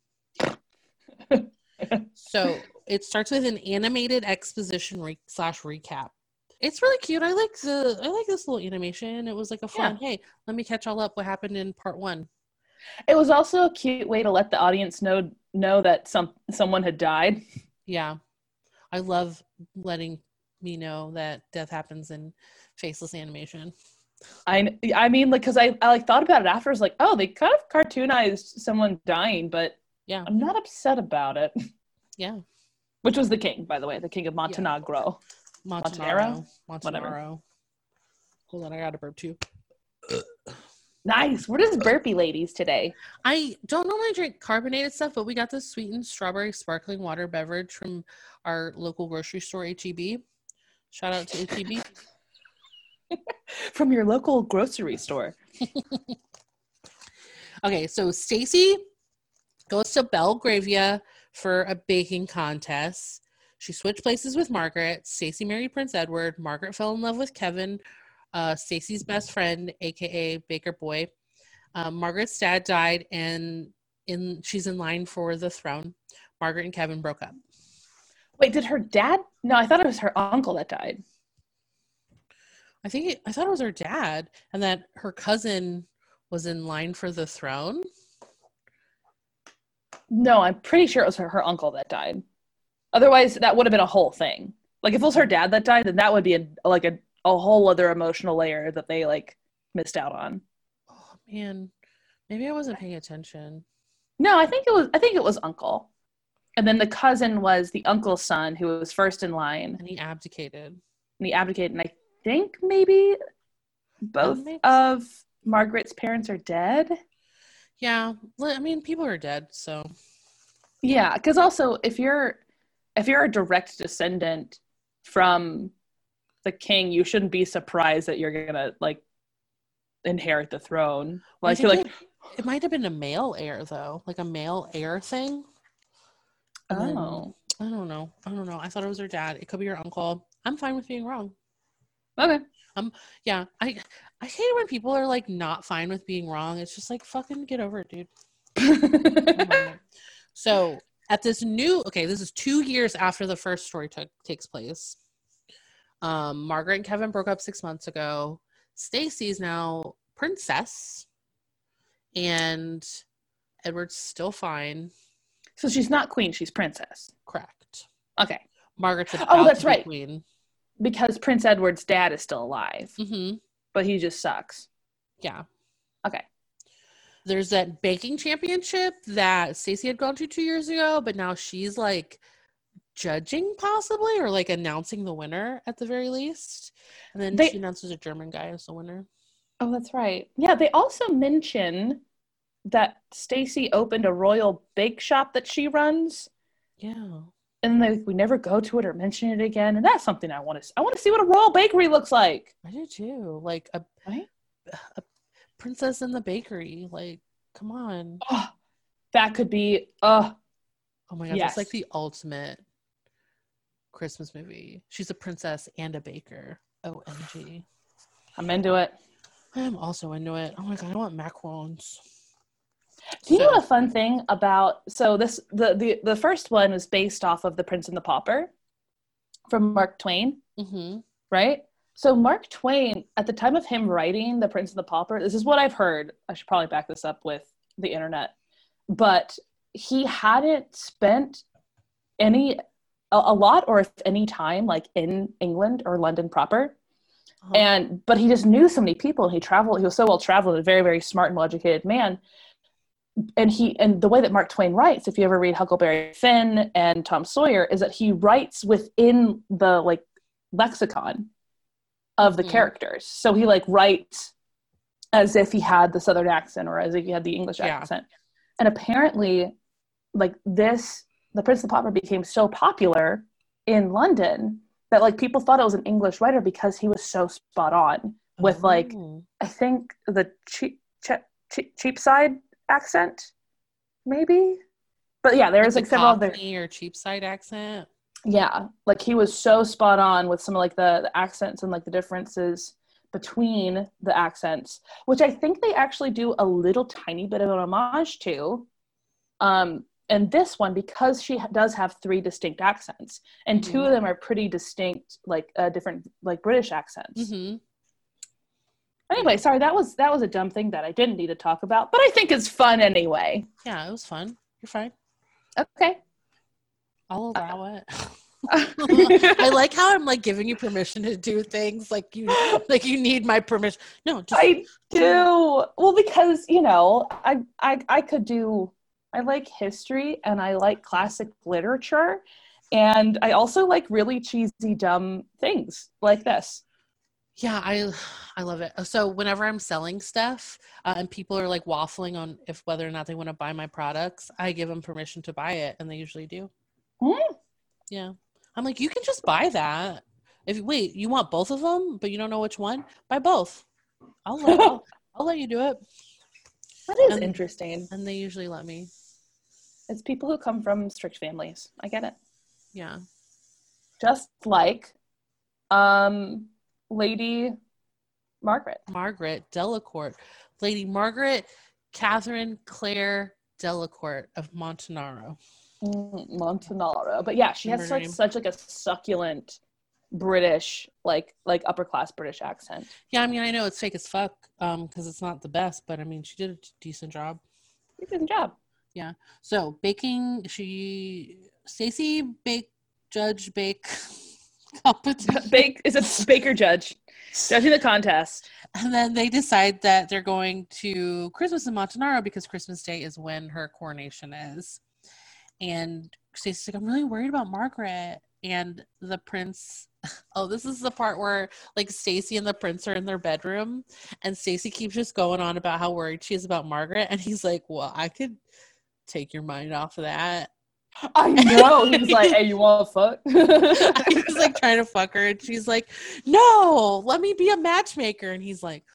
So it starts with an animated exposition re- slash recap. It's really cute. I like the I like this little animation. It was like a fun. Yeah. Hey, let me catch all up. What happened in part one? It was also a cute way to let the audience know know that some someone had died. Yeah, I love letting me know that death happens in faceless animation. I I mean, like, because I, I like thought about it after. I was like, oh, they kind of cartoonized someone dying, but Yeah, I'm not upset about it. yeah. Which was the king, by the way, the king of Montenegro. Montanaro. Montanaro? Montanaro. Hold on, I got a burp too. Nice. We're just burpy ladies today. I don't normally drink carbonated stuff, but we got this sweetened strawberry sparkling water beverage from our local grocery store, H E B. Shout out to H E B. From your local grocery store. Okay, so Stacy goes to Belgravia for a baking contest. She switched places with Margaret. Stacy married Prince Edward. Margaret fell in love with Kevin, uh, Stacy's best friend, aka Baker Boy. Um, Margaret's dad died, and in she's in line for the throne. Margaret and Kevin broke up. Wait, did her dad? No, I thought it was her uncle that died. I think it, I thought it was her dad, and that her cousin was in line for the throne. No, I'm pretty sure it was her, her uncle that died. Otherwise, that would have been a whole thing. Like, if it was her dad that died, then that would be a, like a, a whole other emotional layer that they like missed out on. Oh man, maybe I wasn't paying attention. No, I think it was. I think it was uncle, and then the cousin was the uncle's son who was first in line, And he abdicated. and he abdicated. And I think maybe both makes- of Margaret's parents are dead. Yeah, well, I mean, people are dead, so Yeah, because also if you're if you're a direct descendant from the king, you shouldn't be surprised that you're gonna like inherit the throne. Well, I, I feel think like it, it might have been a male heir though, like a male heir thing. And then- oh, I don't know. I don't know. I thought it was her dad. It could be her uncle. I'm fine with being wrong. okay. Yeah, I I hate it when people are like not fine with being wrong. It's just like fucking get over it, dude. Come on. So at this new, okay, this is two years after the first story took takes place. Um, Margaret and Kevin broke up six months ago. Stacy's now princess, and Edward's still fine. So she's not queen; she's princess. Correct. Okay, Margaret's about Oh, that's to be right. queen. because Prince Edward's dad is still alive, Mm-hmm. but he just sucks. Yeah. Okay. There's that baking championship that Stacey had gone to two years ago, but now she's like judging possibly, or like announcing the winner at the very least. And then They- she announces a German guy as the winner. Oh, that's right. Yeah, they also mention that Stacy opened a royal bake shop that she runs, Yeah. and they, we never go to it or mention it again. And that's something I want to. I want to see what a royal bakery looks like. I do too. Like a, Right? a princess in the bakery. Like, come on. Oh, that could be. Uh, Oh my god, Yes. that's like the ultimate Christmas movie. She's a princess and a baker. O M G. I'm into it. I'm also into it. Oh my god, I want macarons. Do you know So- a fun thing about? So this the the the first one was based off of The Prince and the Pauper from Mark Twain, Mm-hmm. right? So Mark Twain, at the time of him writing The Prince and the Pauper, this is what I've heard. I should probably back this up with the internet, but he hadn't spent any a, a lot or if any time like in England or London proper. Uh-huh. And but he just knew so many people, and he traveled. He was so well traveled, a very very smart and well educated man. and he and the way that Mark Twain writes, if you ever read Huckleberry Finn and Tom Sawyer, is that he writes within the like lexicon of the mm-hmm. characters. So he like writes as if he had the Southern accent or as if he had the English yeah. accent. And apparently, like this, The Prince of the Pauper became so popular in London that like people thought it was an English writer because he was so spot on with oh. like I think the cheap cheap Cheapside accent, maybe. But yeah, there's like, like several other or Cheapside accent. Yeah, like he was so spot on with some of like the, the accents and like the differences between the accents, which I think they actually do a little tiny bit of an homage to. Um, and this one, because she ha- does have three distinct accents, and mm-hmm. two of them are pretty distinct, like uh, different like British accents. Mm-hmm. Anyway, sorry, that was that was a dumb thing that I didn't need to talk about, but I think it's fun anyway. Yeah, it was fun. You're fine. Okay. I'll allow it. I like how I'm like giving you permission to do things like you like you need my permission. No, just I do. Well, because you know, I I I could do. I like history and I like classic literature, and I also like really cheesy, dumb things like this. Yeah, I I love it. So whenever I'm selling stuff uh, and people are like waffling on if whether or not they want to buy my products, I give them permission to buy it, and they usually do. Mm. Yeah, I'm like, you can just buy that. If wait, you want both of them, but you don't know which one? Buy both. I'll let I'll, I'll let you do it. That is and, interesting. And they usually let me. It's people who come from strict families. I get it. Yeah. Just like um, Lady Margaret. Margaret Delacourt. Lady Margaret Catherine Clare Delacourt of Montanaro. Mm, Montanaro. But yeah, she has such, such like a succulent British, like like upper class British accent. Yeah, I mean, I know it's fake as fuck um, because it's not the best, but I mean, she did a decent job. Decent job. Yeah. So baking, she Stacy bake judge bake competition. Bake is a baker judge judging the contest, and then they decide that they're going to Christmas in Montanaro because Christmas Day is when her coronation is. And Stacy's like, I'm really worried about Margaret. And the prince. Oh, this is the part where like Stacy and the prince are in their bedroom, and Stacy keeps just going on about how worried she is about Margaret, and he's like, well, I could take your mind off of that. I know. He's like, hey, you want to fuck? He's like trying to fuck her, and she's like, no, let me be a matchmaker. And he's like,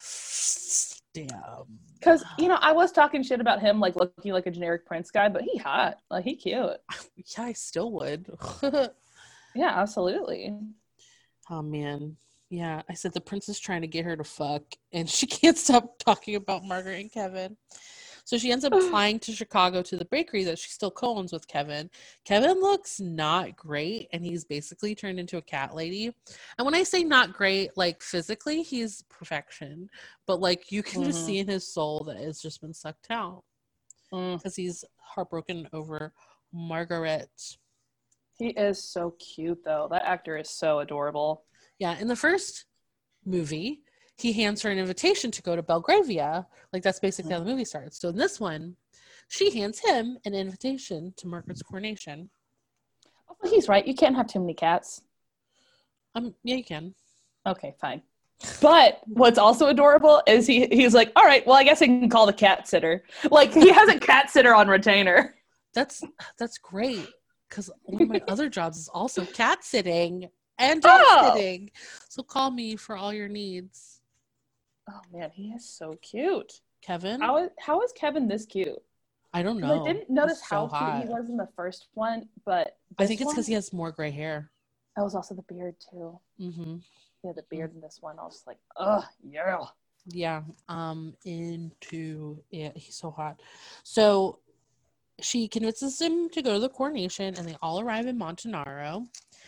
damn. Because, you know, I was talking shit about him, like looking like a generic prince guy, but he hot. Like, he cute. Yeah, I still would. Yeah, absolutely. Oh, man. Yeah, I said the prince is trying to get her to fuck, and she can't stop talking about Margaret and Kevin. So she ends up flying to Chicago to the bakery that she still co-owns with Kevin. Kevin looks not great, and he's basically turned into a cat lady. And when I say not great, like physically, he's perfection. But like you can mm-hmm. just see in his soul that it's just been sucked out. Because mm. he's heartbroken over Margaret. He is so cute, though. That actor is so adorable. Yeah, in the first movie, he hands her an invitation to go to Belgravia. Like, that's basically how the movie starts. So in this one, she hands him an invitation to Margaret's coronation. Well, he's right. You can't have too many cats. Um, yeah, you can. Okay, fine. But what's also adorable is he he's like, all right, well, I guess I can call the cat sitter. Like, he has a cat sitter on retainer. That's that's great. Because one of my other jobs is also cat sitting and dog oh. sitting. So call me for all your needs. Oh, man, he is so cute. Kevin? How is, how is Kevin this cute? I don't know. I didn't notice He's how so cute hot. he was in the first one, but I think it's because he has more gray hair. That was also the beard, too. Mm-hmm. Yeah, the beard in this one. I was like, ugh, yeah. Yeah, um, into it. He's so hot. So she convinces him to go to the coronation, and they all arrive in Montanaro.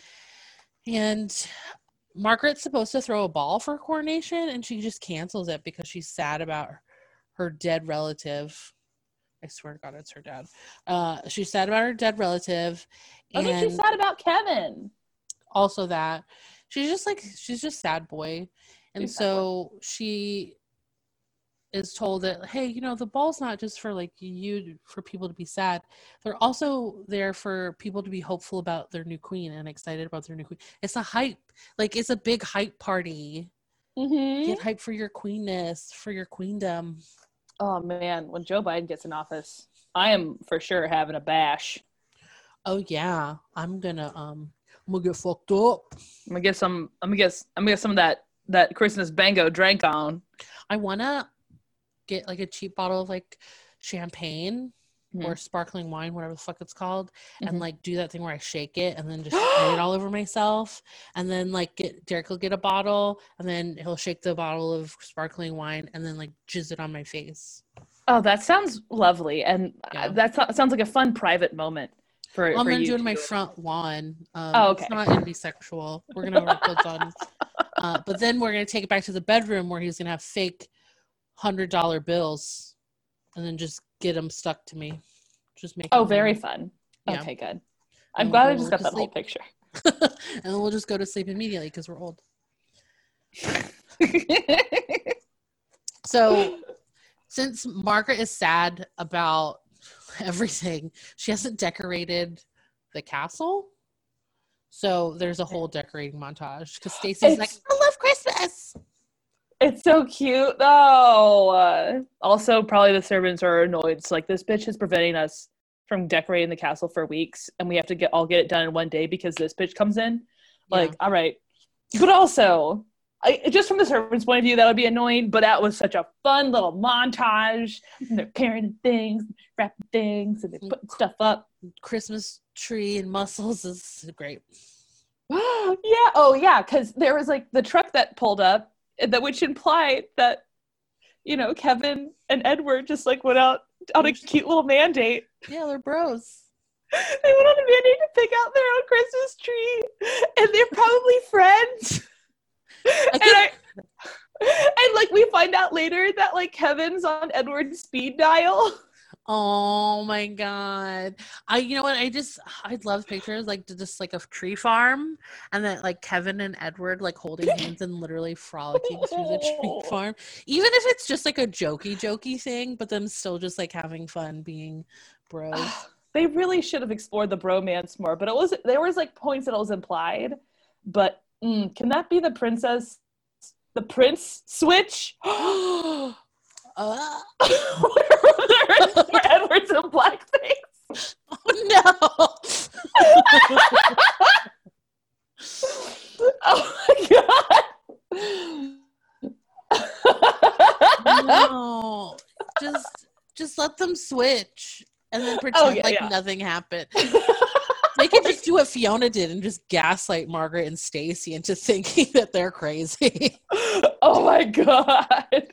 And Margaret's supposed to throw a ball for coronation, and she just cancels it because she's sad about her dead relative. I swear to God, it's her dad. Uh, she's sad about her dead relative. I think she's sad about Kevin. Also that. She's just like, she's just sad boy. And she's so she is told that, hey, you know, the ball's not just for like you, for people to be sad. They're also there for people to be hopeful about their new queen and excited about their new queen. It's a hype. Like, it's a big hype party. Mm-hmm. Get hype for your queenness, for your queendom. Oh, man. When Joe Biden gets in office, I am for sure having a bash. Oh, yeah. I'm gonna, um, I'm gonna get fucked up. I'm gonna get some, I'm gonna get, I'm gonna get some of that, that Christmas bango drank on. I wanna get like a cheap bottle of like champagne mm-hmm. or sparkling wine, whatever the fuck it's called, mm-hmm. and like do that thing where I shake it and then just spray it all over myself, and then like get Derek will get a bottle and then he'll shake the bottle of sparkling wine and then like jizz it on my face. Oh, that sounds lovely, and yeah. that so- sounds like a fun private moment for, well, I'm for gonna you do it in my too. front lawn. Um, oh, okay. It's not gonna be sexual. We're gonna have our clothes on, uh, but then we're gonna take it back to the bedroom where he's gonna have fake hundred dollar bills and then just get them stuck to me. Just make oh very fun. Yeah. Okay, good. I'm and glad we'll I just got that whole picture. And then we'll just go to sleep immediately because we're old. So since Margaret is sad about everything, she hasn't decorated the castle, so there's a whole decorating montage because Stacy's like, I love Christmas. It's so cute, though. Uh, also, probably the servants are annoyed. It's like, this bitch is preventing us from decorating the castle for weeks, and we have to get all get it done in one day because this bitch comes in. Like, yeah. All right. But also, I, just from the servants' point of view, that would be annoying, but that was such a fun little montage. And they're carrying things, wrapping things, and they're putting stuff up. Christmas tree and mussels is great. yeah. Oh, yeah, because there was, like, the truck that pulled up, that which implied that, you know, Kevin and Edward just like went out on a cute little mandate. Yeah, they're bros. They went on a mandate to pick out their own Christmas tree, and they're probably friends. I and, I, and like we find out later that like Kevin's on Edward's speed dial. Oh my god! I you know what? I just I love pictures like just like a tree farm, and then like Kevin and Edward like holding hands and literally frolicking through the tree farm. Even if it's just like a jokey jokey thing, but them still just like having fun being bros. They really should have explored the bromance more, but it was there was like points that it was implied. But mm, can that be the princess, the prince switch? Uh. where, where Edward's in blackface. Oh no! Oh my god! No, just just let them switch and then pretend oh, yeah, like yeah. nothing happened. They could just do what Fiona did and just gaslight Margaret and Stacy into thinking that they're crazy. Oh my god!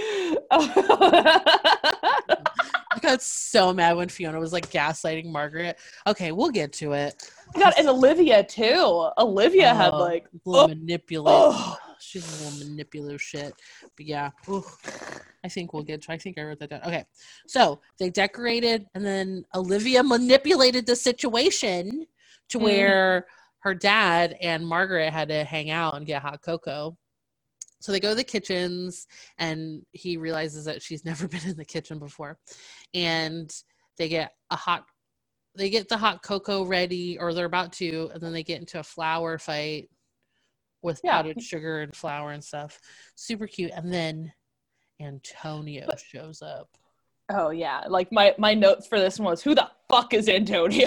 I got so mad when Fiona was like gaslighting Margaret. Okay, we'll get to it. God, and Olivia too. Olivia oh, had like little oh, manipulative. Oh. She's a little manipulative shit. But yeah, ooh, I think we'll get to. I think I wrote that down. Okay, so they decorated, and then Olivia manipulated the situation to mm. where her dad and Margaret had to hang out and get hot cocoa. So they go to the kitchens, and he realizes that she's never been in the kitchen before. And they get a hot, they get the hot cocoa ready, or they're about to, and then they get into a flour fight with yeah. powdered sugar and flour and stuff. Super cute. And then Antonio but, shows up. Oh, yeah. Like, my, my notes for this one was, who the fuck is Antonio?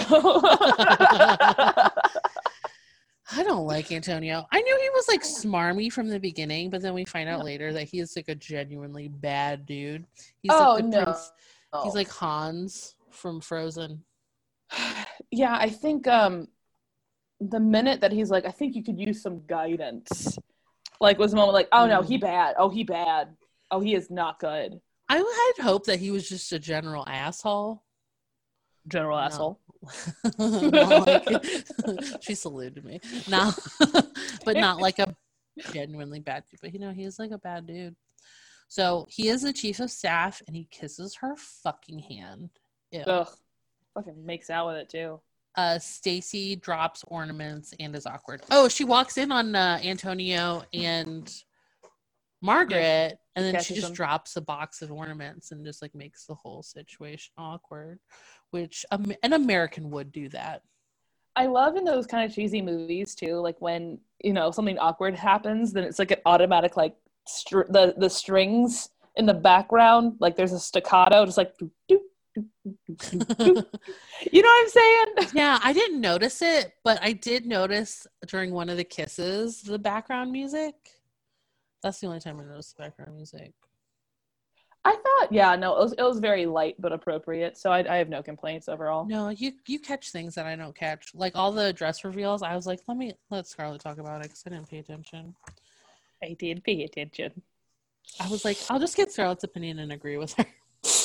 I don't like Antonio. I knew he was like smarmy from the beginning, but then we find out later that he is like a genuinely bad dude. He's oh like the no, prince. He's like Hans from Frozen. Yeah, I think um, the minute that he's like, I think you could use some guidance. Like was the moment like, oh no, he bad. Oh he bad. Oh he is not good. I had hoped that he was just a general asshole. General no. asshole. like, she saluted me. No, but not like a genuinely bad dude. But you know, he is like a bad dude. So he is the chief of staff, and he kisses her fucking hand. Ew. Ugh, fucking makes out with it too. Uh, Stacy drops ornaments and is awkward. Oh, she walks in on uh, Antonio and Margaret, And then she catches just them. drops a box of ornaments and just like makes the whole situation awkward, which um, an American would do that. I love in those kind of cheesy movies too, like when, you know, something awkward happens, then it's like an automatic, like str- the the strings in the background, like there's a staccato, just like doo, doo, doo, doo, doo, doo. You know what I'm saying? Yeah, I didn't notice it, but I did notice during one of the kisses the background music. That's the only time I noticed the background music. I thought, yeah, no, it was it was very light but appropriate, so I, I have no complaints overall. No, you you catch things that I don't catch, like all the dress reveals. I was like, let me let Scarlett talk about it because I didn't pay attention. I did pay attention. I was like, I'll just get Scarlett's opinion and agree with her.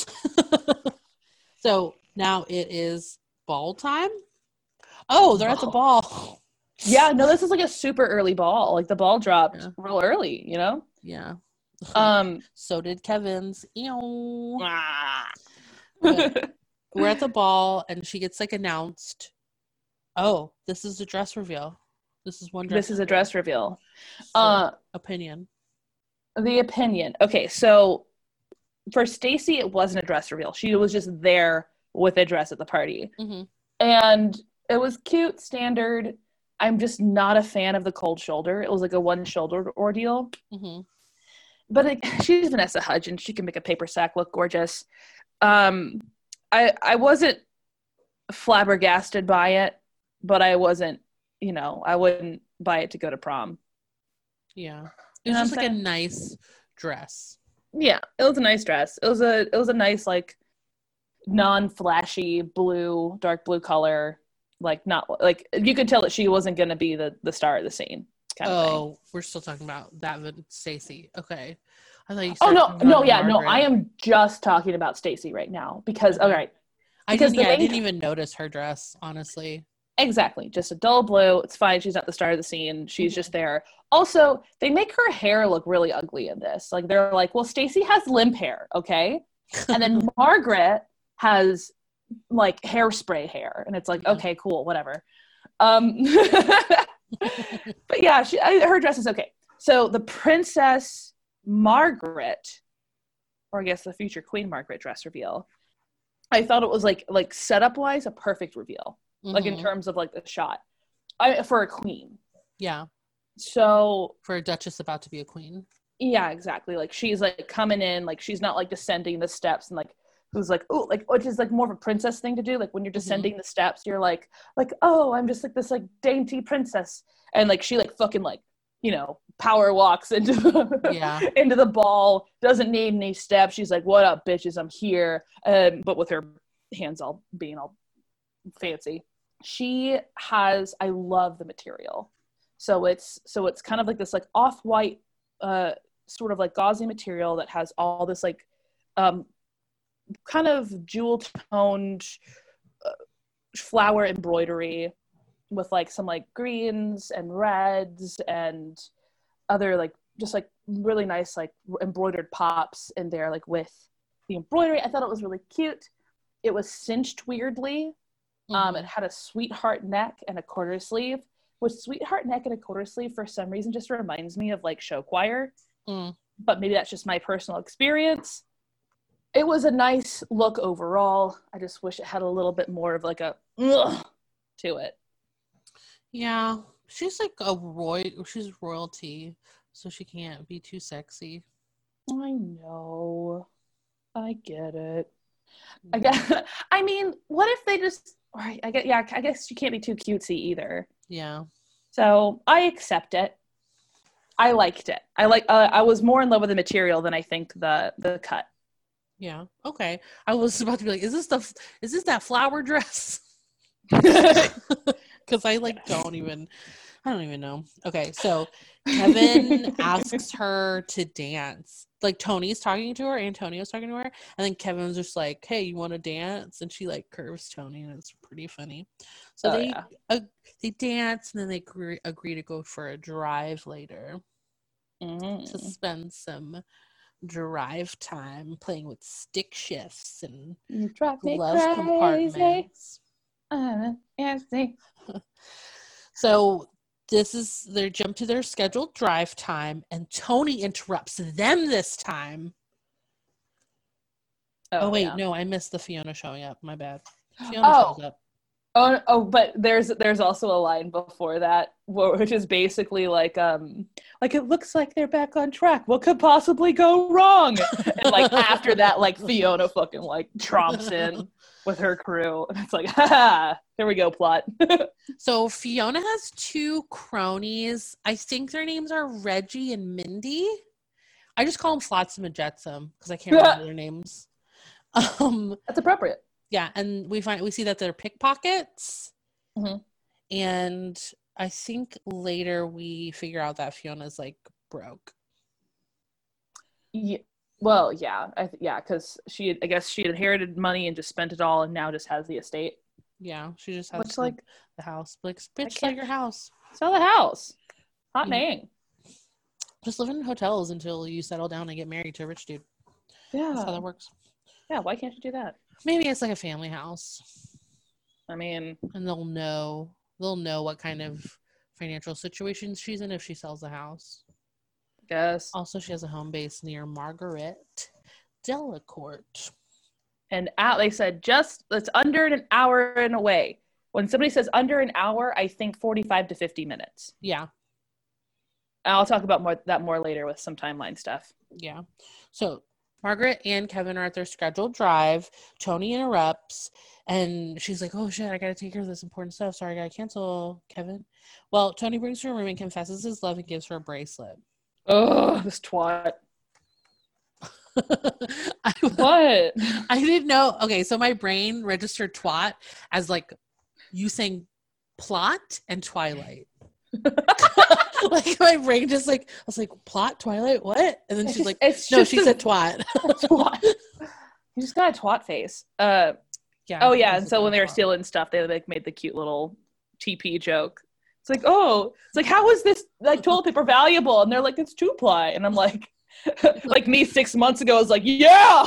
So now it is ball time. Oh, they're at the ball. Yeah, no, this is like a super early ball. Like the ball dropped Yeah. real early, you know? Yeah. Um So did Kevin's. Ew. ah. But we're at the ball and she gets like announced. Oh, this is a dress reveal. This is one dress. This is a dress reveal. So, Uh opinion. the opinion. Okay, so for Stacy, it wasn't a dress reveal. She was just there with a dress at the party. Mm-hmm. And it was cute, standard. I'm just not a fan of the cold shoulder. It was like a one shoulder ordeal. Mm-hmm. But it, she's Vanessa Hudgens. She can make a paper sack look gorgeous. Um, I I wasn't flabbergasted by it, but I wasn't, you know, I wouldn't buy it to go to prom. Yeah. It You was know just what like I'm a nice dress. Yeah, it was a nice dress. It was a it was a nice like non-flashy blue, dark blue color. Like not like you could tell that she wasn't going to be the the star of the scene. Kind of Oh, thing. we're still talking about that with Stacy. Okay. I thought you Oh started no, talking no, about yeah, no. Margaret. I am just talking about Stacy right now because Okay. all right, I because didn't, the yeah, I main- didn't even notice her dress, honestly. exactly, just a dull blue. It's fine. She's not the star of the scene. She's Mhm. just there. Also, they make her hair look really ugly in this. Like they're like, well, Stacy has limp hair, okay, and then Margaret has like hairspray hair, and it's like, Yeah. okay, cool, whatever. Um, but yeah, she, I, her dress is okay. So the Princess Margaret, or I guess the future Queen Margaret dress reveal, I thought it was like like setup wise a perfect reveal, like in Mhm. terms of like the shot, I, for a queen. Yeah. So For a duchess about to be a queen. yeah, exactly. Like she's like coming in, like she's not like descending the steps and like who's like, oh, like which is like more of a princess thing to do. Like when you're descending the steps, you're like, like, oh, I'm just like this like dainty princess. And like she like fucking like, you know, power walks into Yeah. into the ball, doesn't need any steps. She's like, what up, bitches? I'm here. Um, but with her hands all being all fancy. She has, I love the material. So it's so it's kind of like this like off-white uh sort of like gauzy material that has all this like um kind of jewel toned uh, flower embroidery with like some like greens and reds and other like just like really nice like embroidered pops in there like with the embroidery. I thought it was really cute. It was cinched weirdly. Mhm. Um, it had a sweetheart neck and a quarter sleeve. With sweetheart neck and a quarter sleeve, for some reason, just reminds me of like show choir. Mm. But maybe that's just my personal experience. It was a nice look overall. I just wish it had a little bit more of like a ugh to it. Yeah. She's like a roy she's royalty, so she can't be too sexy. I know. I get it. I guess. I mean, what if they just? Right. I get. Yeah. I guess you can't be too cutesy either. Yeah. So I accept it. I liked it. I like. Uh, I was more in love with the material than I think the the cut. Yeah. Okay. I was about to be like, is this the is this that flower dress? Because I like don't even I don't even know. Okay, so Kevin asks her to dance. Like Tony's talking to her, Antonio's talking to her, and then Kevin's just like, "Hey, you want to dance?" And she like curves Tony, and it's pretty funny. So Oh, they yeah. uh, they dance, and then they agree, agree to go for a drive later Mm. to spend some drive time playing with stick shifts and You drive me glove crazy. compartments. Uh, yeah, see. So this is their jump to their scheduled drive time, and Tony interrupts them this time. Oh, oh wait, yeah. no, I missed the Fiona showing up. My bad. Fiona oh. shows up. Oh, oh, but there's there's also a line before that, which is basically like, um, like it looks like they're back on track. What could possibly go wrong? And like after that, like Fiona fucking like tromps in with her crew, and it's like, ha, here we go, plot. So Fiona has two cronies. I think their names are Reggie and Mindy. I just call them Flotsam and Jetsam because I can't remember their names. Um, That's appropriate. Yeah, and we find we see that they're pickpockets, mm-hmm. and I think later we figure out that Fiona's like broke. Yeah, well, yeah, I th- yeah, because she, I guess she inherited money and just spent it all, and now just has the estate. Yeah, she just has Which, the, like the house. Like, bitch, sell your house. Sell the house. Hot yeah. name. Just live in hotels until you settle down and get married to a rich dude. Yeah, that's how that works. Yeah, why can't you do that? Maybe it's like a family house. I mean, and they'll know they'll know what kind of financial situation she's in if she sells the house. I guess. Also, she has a home base near Margaret Delacourt. And out, they said just it's under an hour and away. When somebody says under an hour, I think forty-five to fifty minutes. Yeah. I'll talk about more that more later with some timeline stuff. Yeah. So Margaret and Kevin are at their scheduled drive. Tony interrupts, and she's like, oh, shit, I got to take care of this important stuff. Sorry, I got to cancel, Kevin. Well, Tony brings her a room and confesses his love and gives her a bracelet. Oh, this twat. I, what? I didn't know. Okay, so my brain registered twat as, like, you saying plot and Twilight. Like my brain just like I was like plot Twilight what and then it's she's just, like it's no just she a, said twat. Twat. You just got a twat face. Uh yeah. Oh yeah, and so when they were twat. stealing stuff, they like made the cute little T P joke. It's like oh, it's like how is this like toilet paper valuable? And they're like it's two ply, and I'm like, like me six months ago was like yeah.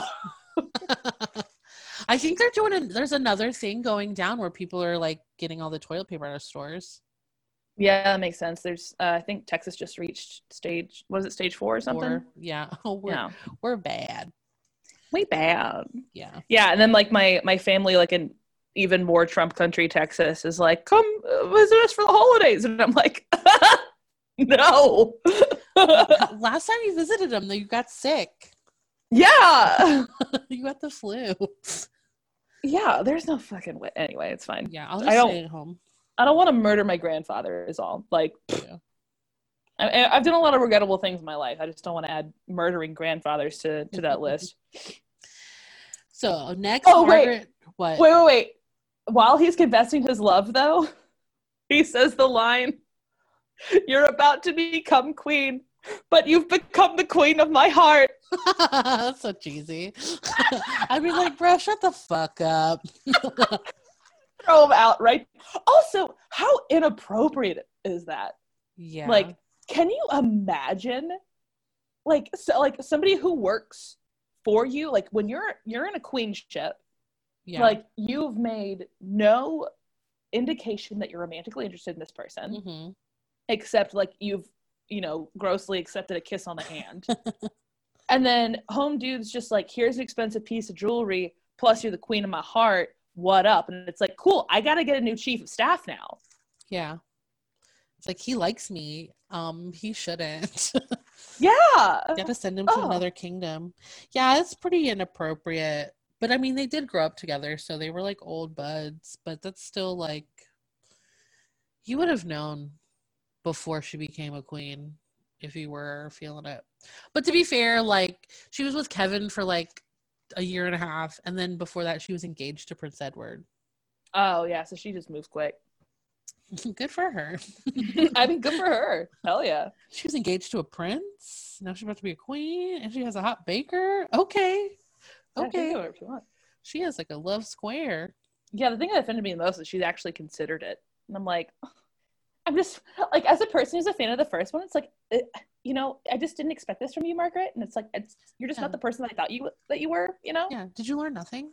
I think they're doing a, there's another thing going down where people are like getting all the toilet paper out of stores. Yeah, that makes sense. There's, uh, I think Texas just reached stage. Was it stage four or something? Four. Yeah. Oh, we're yeah. we're bad. We bad. Yeah. Yeah, and then like my my family, like in even more Trump country, Texas, is like, come visit us for the holidays, and I'm like, no. Last time you visited them, you got sick. Yeah. You got the flu. Yeah, there's no fucking way. Anyway, it's fine. Yeah, I'll just I stay at home. I don't want to murder my grandfather is all. Like, yeah. I, I've done a lot of regrettable things in my life. I just don't want to add murdering grandfathers to, to that list. So next, oh, Margaret, wait. what? Wait, wait, wait. While he's confessing his love, though, he says the line, you're about to become queen, but you've become the queen of my heart. That's so cheesy. I'd be like, bro, shut the fuck up. Throw him out, right? Also, how inappropriate is that? Yeah. Like, can you imagine, like, so, like somebody who works for you, like when you're you're in a queenship, yeah. like you've made no indication that you're romantically interested in this person, mm-hmm. except like you've, you know, grossly accepted a kiss on the hand, and then home dude's just like, here's an expensive piece of jewelry, plus you're the queen of my heart. What up? And it's like, cool, I gotta get a new chief of staff now. Yeah. It's like, he likes me. Um, he shouldn't. Yeah. Gotta send him to oh. another kingdom. Yeah, it's pretty inappropriate. But I mean, they did grow up together, so they were like old buds. But that's still like, you would have known before she became a queen if you were feeling it. But to be fair, like, she was with Kevin for like a year and a half, and then before that she was engaged to Prince Edward. Oh yeah, so she just moves quick. Good for her. I mean, good for her. Hell yeah. She was engaged to a prince, now she's about to be a queen, and she has a hot baker. Okay. Okay. Yeah, she, she has like a love square. Yeah, the thing that offended me the most is she's actually considered it, and I'm like, I'm just like, as a person who's a fan of the first one, it's like, it, you know, I just didn't expect this from you, Margaret. And it's like, it's, you're just yeah. not the person that I thought you that you were, you know? Yeah. Did you learn nothing?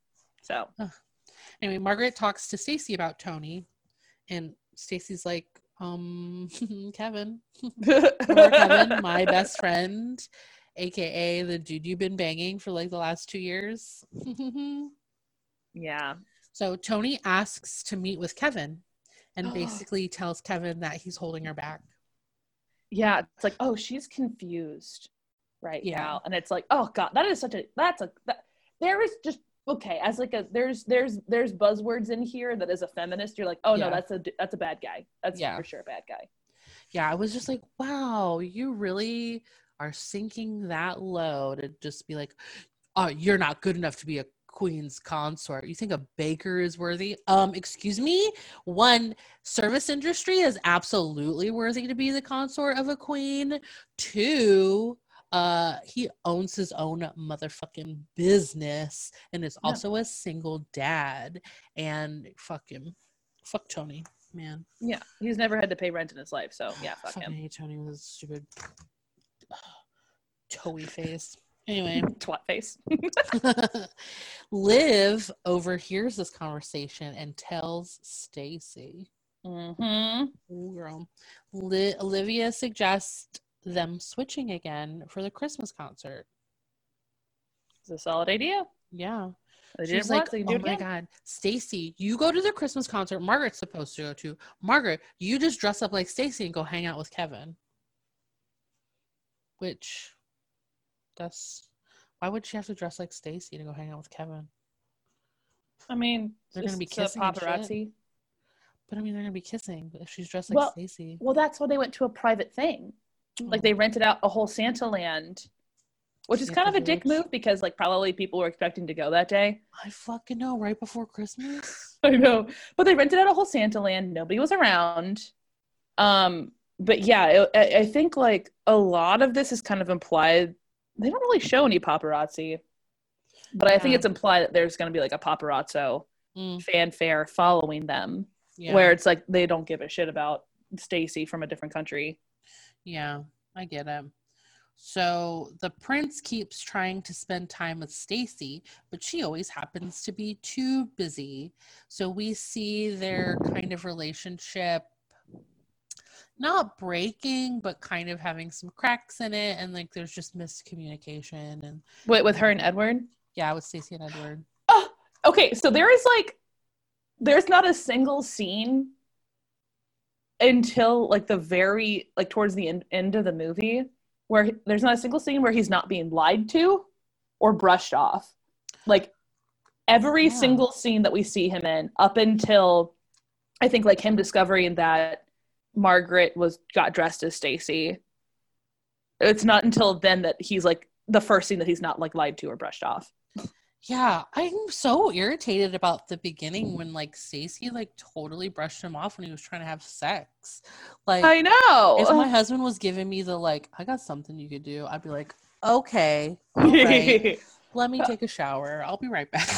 So, uh. Anyway, Margaret talks to Stacy about Tony, and Stacy's like, Um, Kevin. Poor Kevin, my best friend, aka the dude you've been banging for like the last two years. Yeah. So Tony asks to meet with Kevin and basically tells Kevin that he's holding her back. Yeah, it's like, oh, she's confused right Yeah. now. And it's like, oh God, that is such a, that's a, that, there is just, okay, as like a, there's, there's, there's buzzwords in here that as a feminist, you're like, oh Yeah. no, that's a, that's a bad guy. That's Yeah. for sure a bad guy. Yeah, I was just like, wow, you really are sinking that low to just be like, oh, you're not good enough to be a queen's consort. You think a baker is worthy? Um, excuse me? One, service industry is absolutely worthy to be the consort of a queen. Two, uh, he owns his own motherfucking business and is Yeah. also a single dad. And fuck him. Fuck Tony, man. Yeah. He's never had to pay rent in his life. So yeah, fuck Fucking him. hate Tony with his stupid toey face. Anyway, Twat face. Liv overhears this conversation and tells Stacy. Mm-hmm. Ooh, girl. Li- Olivia suggests them switching again for the Christmas concert. It's a solid idea. Yeah. They did She's it like, once, they can oh do it my again. God, Stacy, you go to the Christmas concert Margaret's supposed to go to. Margaret, you just dress up like Stacy and go hang out with Kevin. Which, that's, why would she have to dress like Stacy to go hang out with Kevin? I mean, They're gonna be it's a kissing and paparazzi. But I mean, they're gonna be kissing. But if she's dressed like Well, Stacy, well, that's why they went to a private thing. Like they rented out a whole Santa land, which is Santa kind of a dick Village. move because like probably people were expecting to go that day. I fucking know. Right before Christmas. I know, but they rented out a whole Santa land. Nobody was around. Um, but yeah, it, I, I think like a lot of this is kind of implied. They don't really show any paparazzi, but I think Yeah. it's implied that there's going to be like a paparazzo Mm, fanfare following them, yeah. where it's like they don't give a shit about Stacy from a different country. Yeah, I get it. So the prince keeps trying to spend time with Stacy, but she always happens to be too busy. So we see their kind of relationship not breaking, but kind of having some cracks in it, and like there's just miscommunication and Wait, with her and Edward? yeah, with Stacy and Edward. Oh, okay, so there is like, there's not a single scene until like the very, like towards the end, end of the movie where he- there's not a single scene where he's not being lied to or brushed off. Like every Yeah. single scene that we see him in up until I think like him discovering that Margaret was got dressed as Stacy. It's not until then that he's like the first scene that he's not like lied to or brushed off. Yeah, I'm so irritated about the beginning when like Stacy like totally brushed him off when he was trying to have sex. Like I know. if my husband was giving me the like, I got something you could do, I'd be like, okay, all right, let me take a shower. I'll be right back.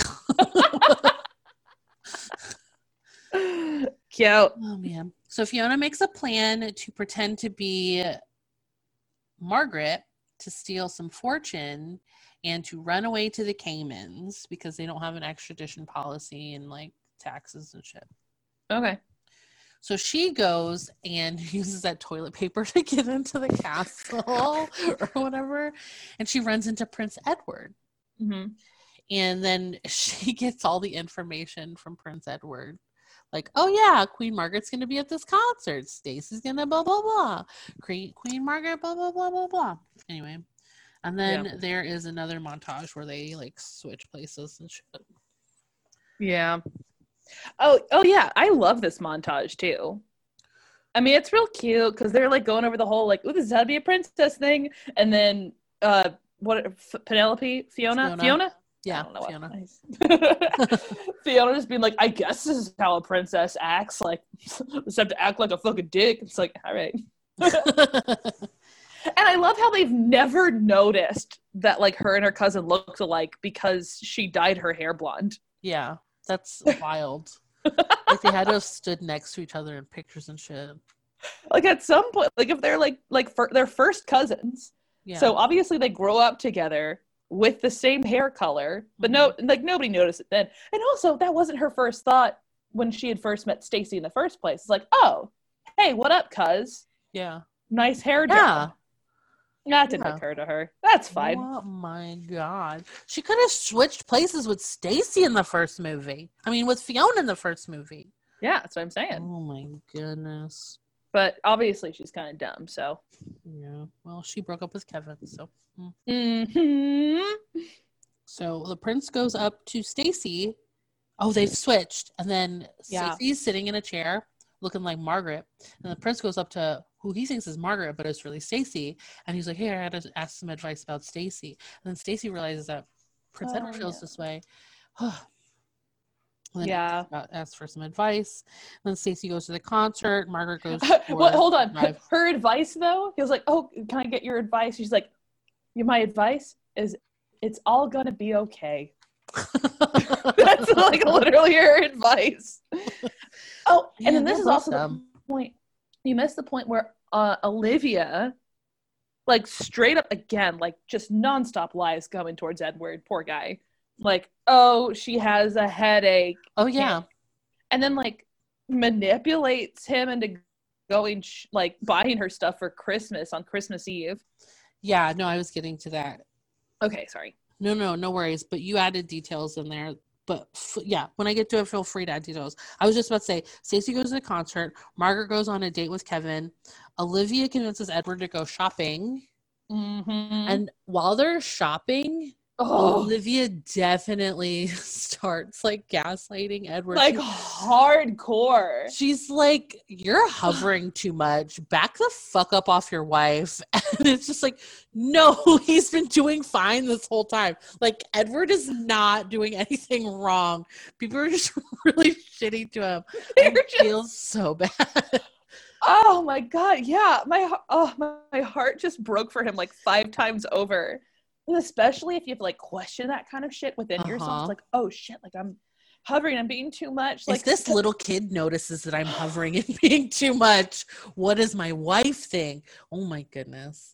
Cute. Oh man. So Fiona makes a plan to pretend to be Margaret to steal some fortune and to run away to the Caymans because they don't have an extradition policy and like taxes and shit. Okay. So she goes and uses that toilet paper to get into the castle or whatever. And she runs into Prince Edward. Mm-hmm. And then she gets all the information from Prince Edward. Like, oh yeah, Queen Margaret's going to be at this concert. Stacy's going to blah, blah, blah. Queen, Queen Margaret, blah, blah, blah, blah, blah. Anyway. And then Yeah. there is another montage where they like switch places and shit. Yeah. Oh, oh yeah. I love this montage too. I mean, it's real cute because they're like going over the whole like, "Ooh, this is how to be a princess" thing, and then uh, what? F- Penelope, Fiona, Fiona. Fiona. Yeah, I don't know Fiona. what- Fiona just being like, "I guess this is how a princess acts. Like, just have to act like a fucking dick." It's like, all right. And I love how they've never noticed that like her and her cousin looked alike because she dyed her hair blonde. Yeah, that's wild. Like they had to have stood next to each other in pictures and shit. Like at some point, like if they're like like for, they're first cousins, Yeah. so obviously they grow up together with the same hair color, but no, like nobody noticed it then. And also, that wasn't her first thought when she had first met Stacy in the first place. It's like, oh, hey, what up, cuz? Yeah. Nice hair Yeah. job. That didn't Yeah. occur to her. That's fine. Oh my god. She could have switched places with Stacy in the first movie. I mean, with Fiona in the first movie. Yeah, that's what I'm saying. Oh my goodness. But obviously she's kind of dumb, so. Yeah. Well, she broke up with Kevin, so. mm. Mm-hmm. So the prince goes up to Stacy. Oh, they've switched. And then Yeah. Stacy's sitting in a chair looking like Margaret. And the prince goes up to who he thinks is Margaret, but it's really Stacy. And he's like, hey, I had to ask some advice about Stacy. And then Stacy realizes that Prince Oh, Edward feels yeah. this way. And then Yeah. asks, about, asks for some advice. And then Stacy goes to the concert. Margaret goes for What? Hold on. drive. Her advice, though, he was like, oh, can I get your advice? She's like, "Yeah, my advice is it's all gonna be okay." That's like literally her advice. Oh, and Yeah, then this they're is both also dumb. the point. You missed the point where uh, Olivia, like straight up again, like just nonstop lies going towards Edward. Poor guy. Like, oh, she has a headache. Oh, yeah. And then like manipulates him into going sh- like buying her stuff for Christmas on Christmas Eve. Yeah, no, I was getting to that. Okay, sorry. No, no, no worries. But you added details in there. But f- yeah, when I get to it, feel free to add details. I was just about to say, Stacey goes to the concert. Margaret goes on a date with Kevin. Olivia convinces Edward to go shopping. Mm-hmm. And while they're shopping, Oh, Olivia definitely starts like gaslighting Edward. like She- hardcore. She's like, you're hovering too much. Back the fuck up off your wife. And it's just like, no, he's been doing fine this whole time. Like, Edward is not doing anything wrong. People are just really shitty to him. They're It just- feels so bad. Oh my god, yeah. My he- oh my, my heart just broke for him like five times over. And especially if you have to like question that kind of shit within yourself. Uh-huh. It's like, oh shit, like I'm hovering, I'm being too much. Like if this little kid notices that I'm hovering and being too much, what does my wife think? Oh my goodness.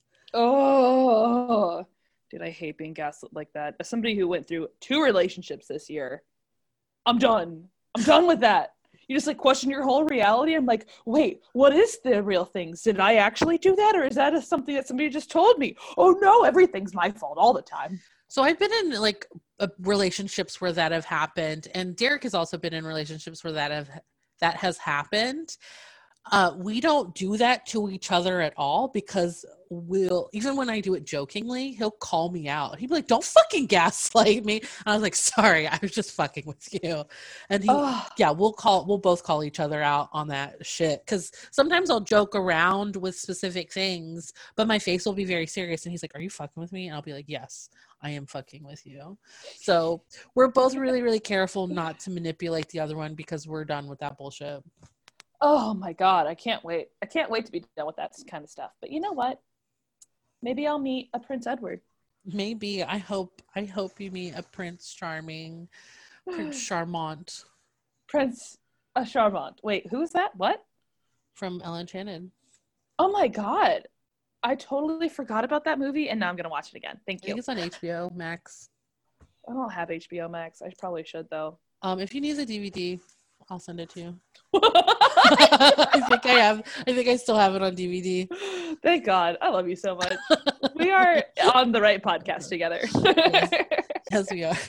Oh, dude, I hate being gaslit like that. As somebody who went through two relationships this year, I'm done. I'm done with that. You just like question your whole reality. I'm like, wait, what is the real things? Did I actually do that? Or is that a, something that somebody just told me? Oh no, everything's my fault all the time. So I've been in like uh, relationships where that have happened, and Derek has also been in relationships where that have that has happened. Uh, we don't do that to each other at all because we'll, even when I do it jokingly, he'll call me out. He'd be like, don't fucking gaslight me. And I was like, sorry, I was just fucking with you. And he, Ugh. yeah, we'll call, we'll both call each other out on that shit. Cause sometimes I'll joke around with specific things, but my face will be very serious. And he's like, are you fucking with me? And I'll be like, yes, I am fucking with you. So we're both really, really careful not to manipulate the other one because we're done with that bullshit. Oh my god, I can't wait. I can't wait to be done with that kind of stuff. But you know what? Maybe I'll meet a Prince Edward. Maybe. I hope I hope you meet a Prince Charming, Prince Charmant Prince uh, Charmant. Wait, who's that? What? from Ellen Enchanted. Oh my god. I totally forgot about that movie and now I'm going to watch it again. I Thank think you. it's on H B O Max. I don't have H B O Max. I probably should though. Um, if you need the D V D, I'll send it to you. I think I have. I think I still have it on D V D. Thank God. I love you so much. We are on the right podcast together. Yes. Yes, we are.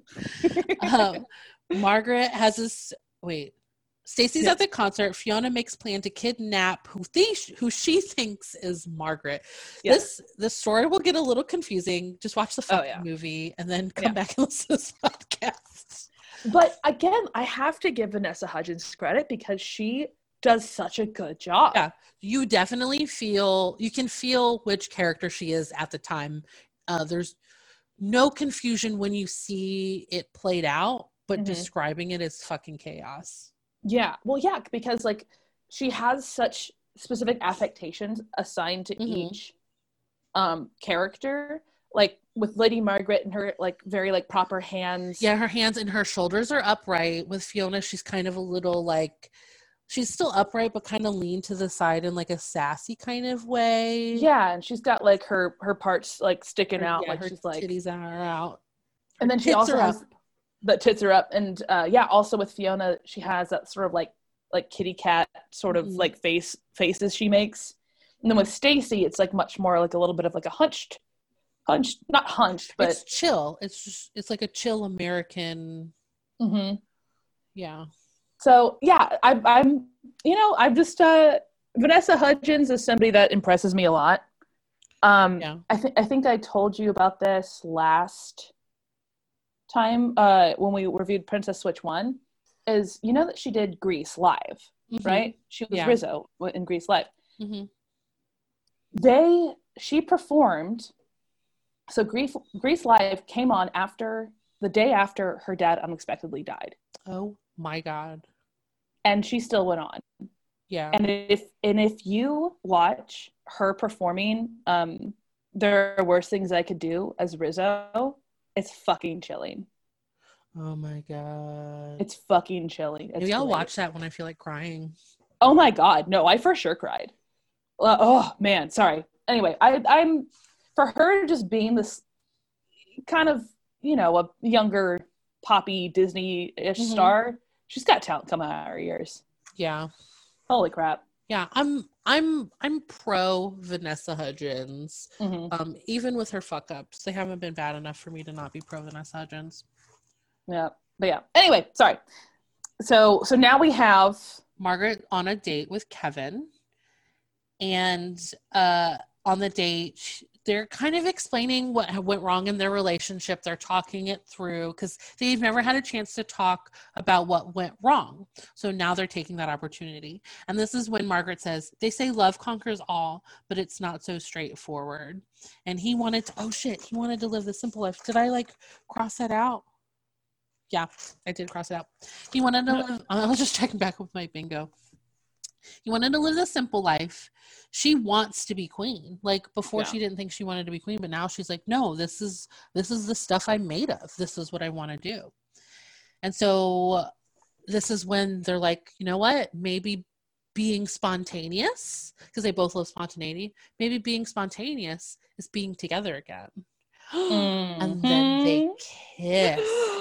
Um, Margaret has this. Wait, Stacy's Yeah. at the concert. Fiona makes plan to kidnap who th- who she thinks is Margaret. Yeah. This this story will get a little confusing. Just watch the Oh, fucking yeah. movie and then come Yeah. back and listen to this podcast. But again, I have to give Vanessa Hudgens credit because she does such a good job. Yeah, you definitely feel you can feel which character she is at the time. Uh, there's no confusion when you see it played out, but Mhm. describing it as fucking chaos. Yeah. Well, yeah, because like she has such specific affectations assigned to Mhm. each um character. Like with Lady Margaret and her like very like proper hands. Yeah, her hands and her shoulders are upright. With Fiona, she's kind of a little like she's still upright, but kind of lean to the side in like a sassy kind of way. Yeah, and she's got like her her parts like sticking Her- out, yeah, like her she's like, titties are out. and then she tits also are has the tits are up, and uh, yeah, also with Fiona, she has that sort of like like kitty cat sort of Mhm. like face faces she makes. And then with Stacy, it's like much more like a little bit of like a hunched, hunched, not hunched, but It's chill. It's just it's like a chill American. Mhm. Yeah. So yeah, I, I'm, you know, I'm just uh, Vanessa Hudgens is somebody that impresses me a lot. Um, Yeah. I think I think I told you about this last time uh, when we reviewed Princess Switch One. Is you know that she did Grease live, Mhm. right? She was Yeah. Rizzo in Grease live. Mm-hmm. They she performed. So Grease Grease live came on after the day after her dad unexpectedly died, Oh my God. and she still went on. Yeah. And if and if you watch her performing, um, There Are Worse Things I Could Do as Rizzo, it's fucking chilling. Oh my God. It's fucking chilling. It's Maybe I'll great. watch that when I feel like crying. Oh my God, no, I for sure cried. Uh, oh man, sorry. Anyway, I, I'm for her just being this kind of, you know, a younger poppy Disney-ish Mhm. star. She's got talent coming out of her ears. Yeah. Holy crap. Yeah. I'm I'm I'm pro Vanessa Hudgens. Mhm. Um, even with her fuck ups, they haven't been bad enough for me to not be pro Vanessa Hudgens. Yeah, but yeah. Anyway, sorry. So so now we have Margaret on a date with Kevin, and uh, on the date, sh- they're kind of explaining what ha- went wrong in their relationship. They're talking it through because they've never had a chance to talk about what went wrong. So now they're taking that opportunity. And this is when Margaret says, they say love conquers all, but it's not so straightforward. And he wanted to, oh shit, he wanted to live the simple life. Did I like cross that out? Yeah, I did cross it out. He wanted to No. live, I was just checking back with my bingo. He wanted to live the simple life. She wants to be queen. Like before, Yeah. she didn't think she wanted to be queen, but now she's like, no, this is this is the stuff I'm made of. This is what I want to do. And so this is when they're like, you know what? Maybe being spontaneous, because they both love spontaneity. Maybe being spontaneous is being together again. And then they kiss.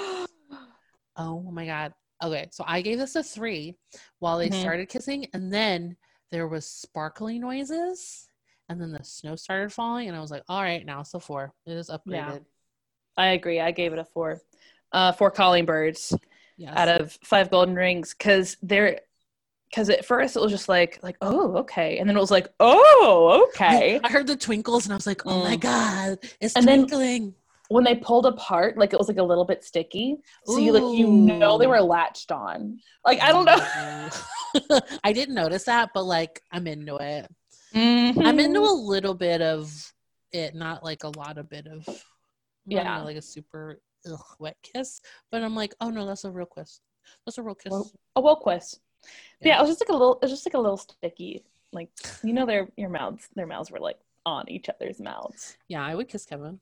Oh my God. Okay, so I gave this a three while they Mhm. started kissing, and then there was sparkling noises, and then the snow started falling, and I was like, all right, now it's a four. It is upgraded. Yeah. I agree. I gave it a four. Uh, four calling birds Yes. out of five golden rings, because they're because at first it was just like like oh okay, and then it was like oh okay. I, I heard the twinkles, and I was like, oh my Mm. God, it's And then- twinkling. When they pulled apart, like it was like a little bit sticky, so you like you know they Ooh. were latched on. Like I don't know. know. I didn't notice that, but like I'm into it. Mhm. I'm into a little bit of it, not like a lot of bit of, yeah, Yeah. like a super ugh, wet kiss. But I'm like, oh no, that's a real kiss. That's a real kiss. Well, a well quiz. Yeah. Yeah. It was just like a little. It was just like a little sticky. Like you know, their your mouths, their mouths were like on each other's mouths. Yeah, I would kiss Kevin.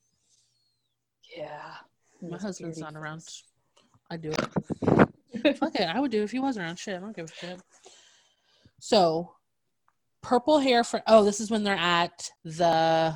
Yeah. My husband's not around. I do it. Fuck it, I would do it if he was around. Shit, I don't give a shit. So, purple hair for. Oh, this is when they're at the.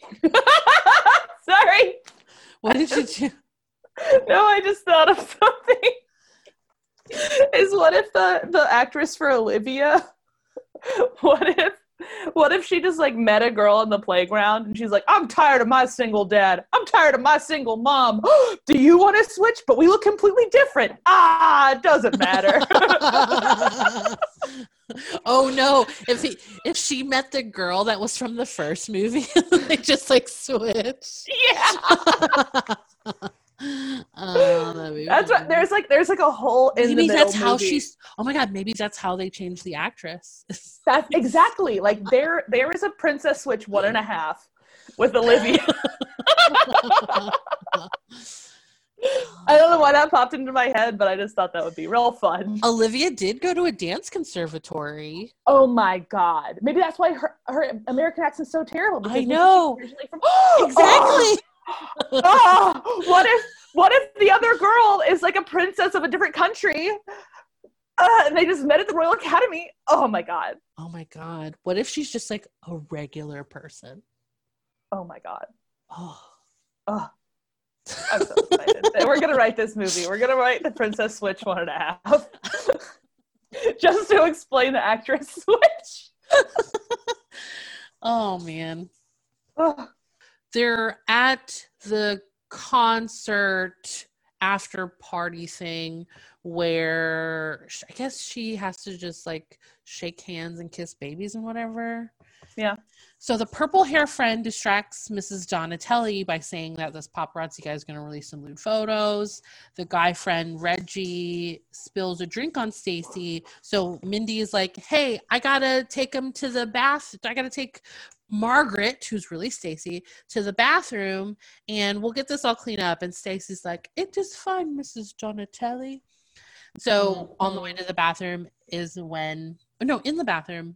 Sorry. What did you do? No, I just thought of something. Is what if the the actress for Olivia? What if what if she just like met a girl in the playground and she's like, I'm tired of my single dad. I'm tired of my single mom. Do you want to switch? But we look completely different. Ah, it doesn't matter. Oh no! If he, if she met the girl that was from the first movie, they just like switch. Yeah. Oh, that'd be That's what funny. there's like there's like a hole in Maybe the middle that's how movie. she's. Oh my God! Maybe that's how they changed the actress. That's exactly like there there is a Princess Switch one and a half with Olivia. I don't know why that popped into my head, but I just thought that would be real fun. Olivia did go to a dance conservatory. Oh my God. Maybe that's why her, her American accent's so terrible. I because know. she's originally from- Exactly. Oh, oh, what if what if the other girl is like a princess of a different country? Uh, and they just met at the Royal Academy. Oh my God. Oh my God! What if she's just like a regular person? Oh my God. Oh. Oh. I'm so excited. We're gonna write this movie. We're gonna write the Princess Switch one and a half. just to explain the actress switch. Oh man. Ugh. They're at the concert after party thing where I guess she has to just like shake hands and kiss babies and whatever. Yeah. So the purple hair friend distracts Missus Donatelli by saying that this paparazzi guy is going to release some lewd photos. The guy friend Reggie spills a drink on Stacy. So Mindy is like, hey, I got to take him to the bath. I got to take Margaret, who's really Stacy, to the bathroom and we'll get this all cleaned up. And Stacy's like, it is fine, Missus Donatelli. So mm-hmm. on the way to the bathroom is when, no, in the bathroom,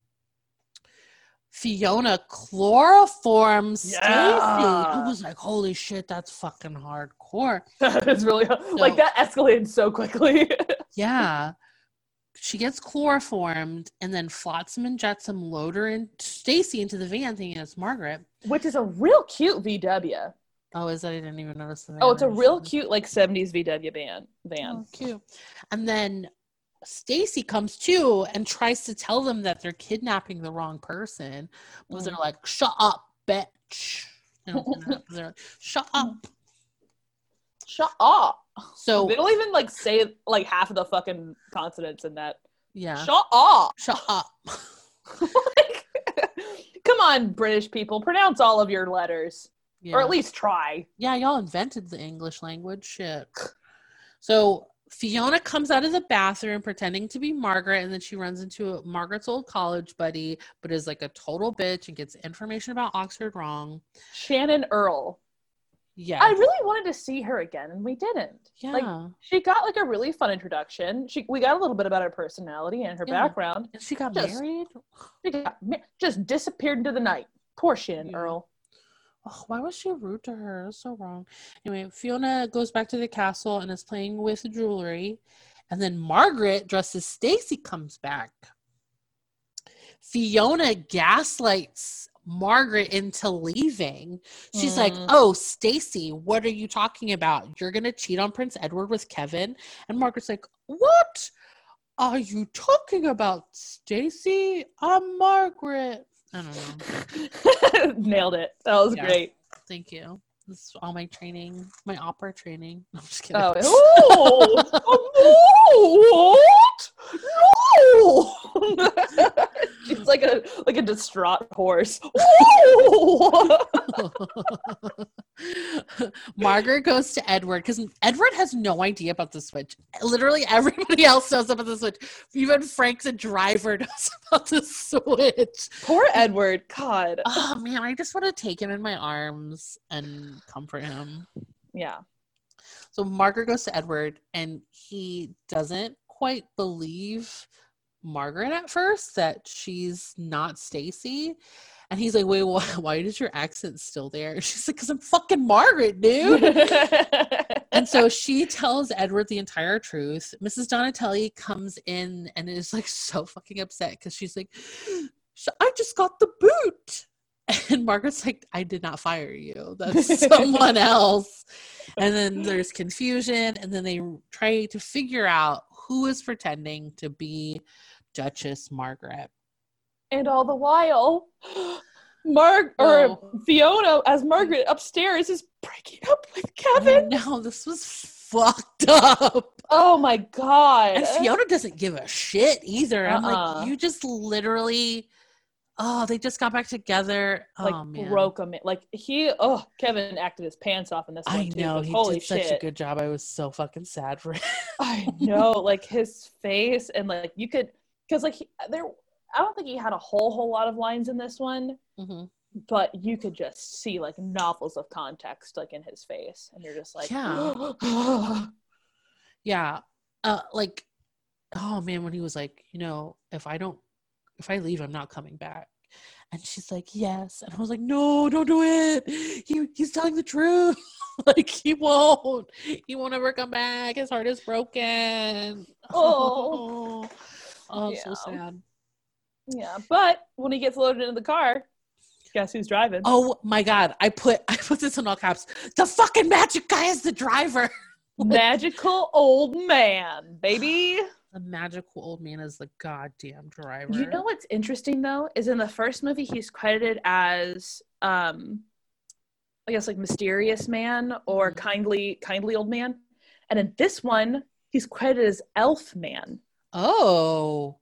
Fiona chloroforms yeah. Stacy. I was like, holy shit, that's fucking hardcore. That is really, so, like, that escalated so quickly. Yeah. She gets chloroformed, and then Flotsam and Jetsam load her and Stacy into the van thinking it's Margaret. Which is a real cute V W. Oh, is that? I didn't even notice the van. Oh, it's a real cute, like, seventies V W van. van. Oh, cute. And then Stacy comes too and tries to tell them that they're kidnapping the wrong person. But mm. they're like, shut up, bitch. They're like, shut up. Shut up. So they don't even like say like half of the fucking consonants in that. Yeah. Shut up. Shut up. Like, come on, British people, pronounce all of your letters. Yeah. Or at least try. Yeah, y'all invented the English language. Shit. So Fiona comes out of the bathroom pretending to be Margaret, and then she runs into Margaret's old college buddy, but is like a total bitch and gets information about Oxford wrong. Shannon Earl. Yeah. I really wanted to see her again, and we didn't. Yeah. Like, she got like a really fun introduction. She we got a little bit about her personality and her yeah. background. And she got just, married? She got, just disappeared into the night. Poor Shannon yeah. Earl. Oh, why was she rude to her? That's so wrong. Anyway, Fiona goes back to the castle and is playing with jewelry. And then Margaret, dressed as Stacy, comes back. Fiona gaslights Margaret into leaving. She's mm. like, oh, Stacy, what are you talking about? You're going to cheat on Prince Edward with Kevin? And Margaret's like, what are you talking about, Stacy? I'm Margaret. I don't know. Nailed it. That was yeah. great. Thank you. This is all my training, my opera training. I'm just kidding. Oh, oh what? No! She's like a like a distraught horse. Margaret goes to Edward because Edward has no idea about the switch. Literally everybody else knows about the switch. Even Frank the driver knows about the switch. Poor Edward. God. Oh man, I just want to take him in my arms and comfort him. Yeah. So Margaret goes to Edward and he doesn't quite believe Margaret at first that she's not Stacy. And he's like, wait, why, why is your accent still there? She's like, because I'm fucking Margaret, dude. And so she tells Edward the entire truth. Missus Donatelli comes in and is like so fucking upset because she's like, I just got the boot. And Margaret's like, I did not fire you. That's someone else. And then there's confusion. And then they try to figure out who is pretending to be Duchess Margaret. And all the while, Marg or no. Fiona as Margaret upstairs is breaking up with Kevin. No, this was fucked up. Oh my god. And Fiona doesn't give a shit either. Uh-uh. I'm like, you just literally, oh, they just got back together. Like oh, man. broke him. Like he, oh, Kevin acted his pants off in this one I too. know, he holy did shit. such a good job. I was so fucking sad for him. I know, like his face and like you could, because like he, there. I don't think he had a whole whole lot of lines in this one, mm-hmm. but you could just see like novels of context like in his face, and you're just like, yeah, yeah, uh, like, oh man, when he was like, you know, if I don't, if I leave, I'm not coming back, and she's like, yes, and I was like, no, don't do it. He he's telling the truth. Like he won't, he won't ever come back. His heart is broken. Oh, oh, yeah. So sad. Yeah, but when he gets loaded into the car, guess who's driving? Oh my god, I put I put this in all caps. The fucking magic guy is the driver. Magical old man, baby. The magical old man is the goddamn driver. You know what's interesting though is in the first movie he's credited as um I guess like mysterious man or Mhm. kindly kindly old man, and in this one he's credited as elf man. Oh,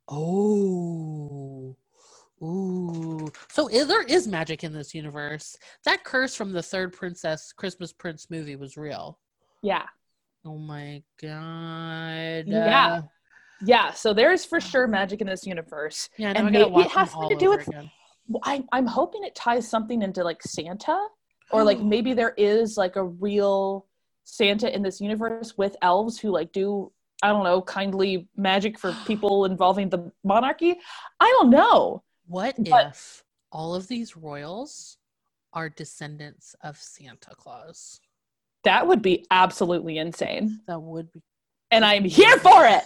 oh, ooh. So i- there is magic in this universe. That curse from the third Princess Christmas Prince movie was real. Yeah, Oh my god. Yeah. Uh, yeah. So there's for sure magic in this universe, yeah. Now and I gotta maybe watch it has them something all to do over with. again. Well, I, I'm hoping it ties something into like Santa, or like maybe there is like a real Santa in this universe with elves who like do, I don't know, kindly magic for people involving the monarchy. I don't know. What But- if all of these royals are descendants of Santa Claus? That would be absolutely insane. That would be. And I'm here for it.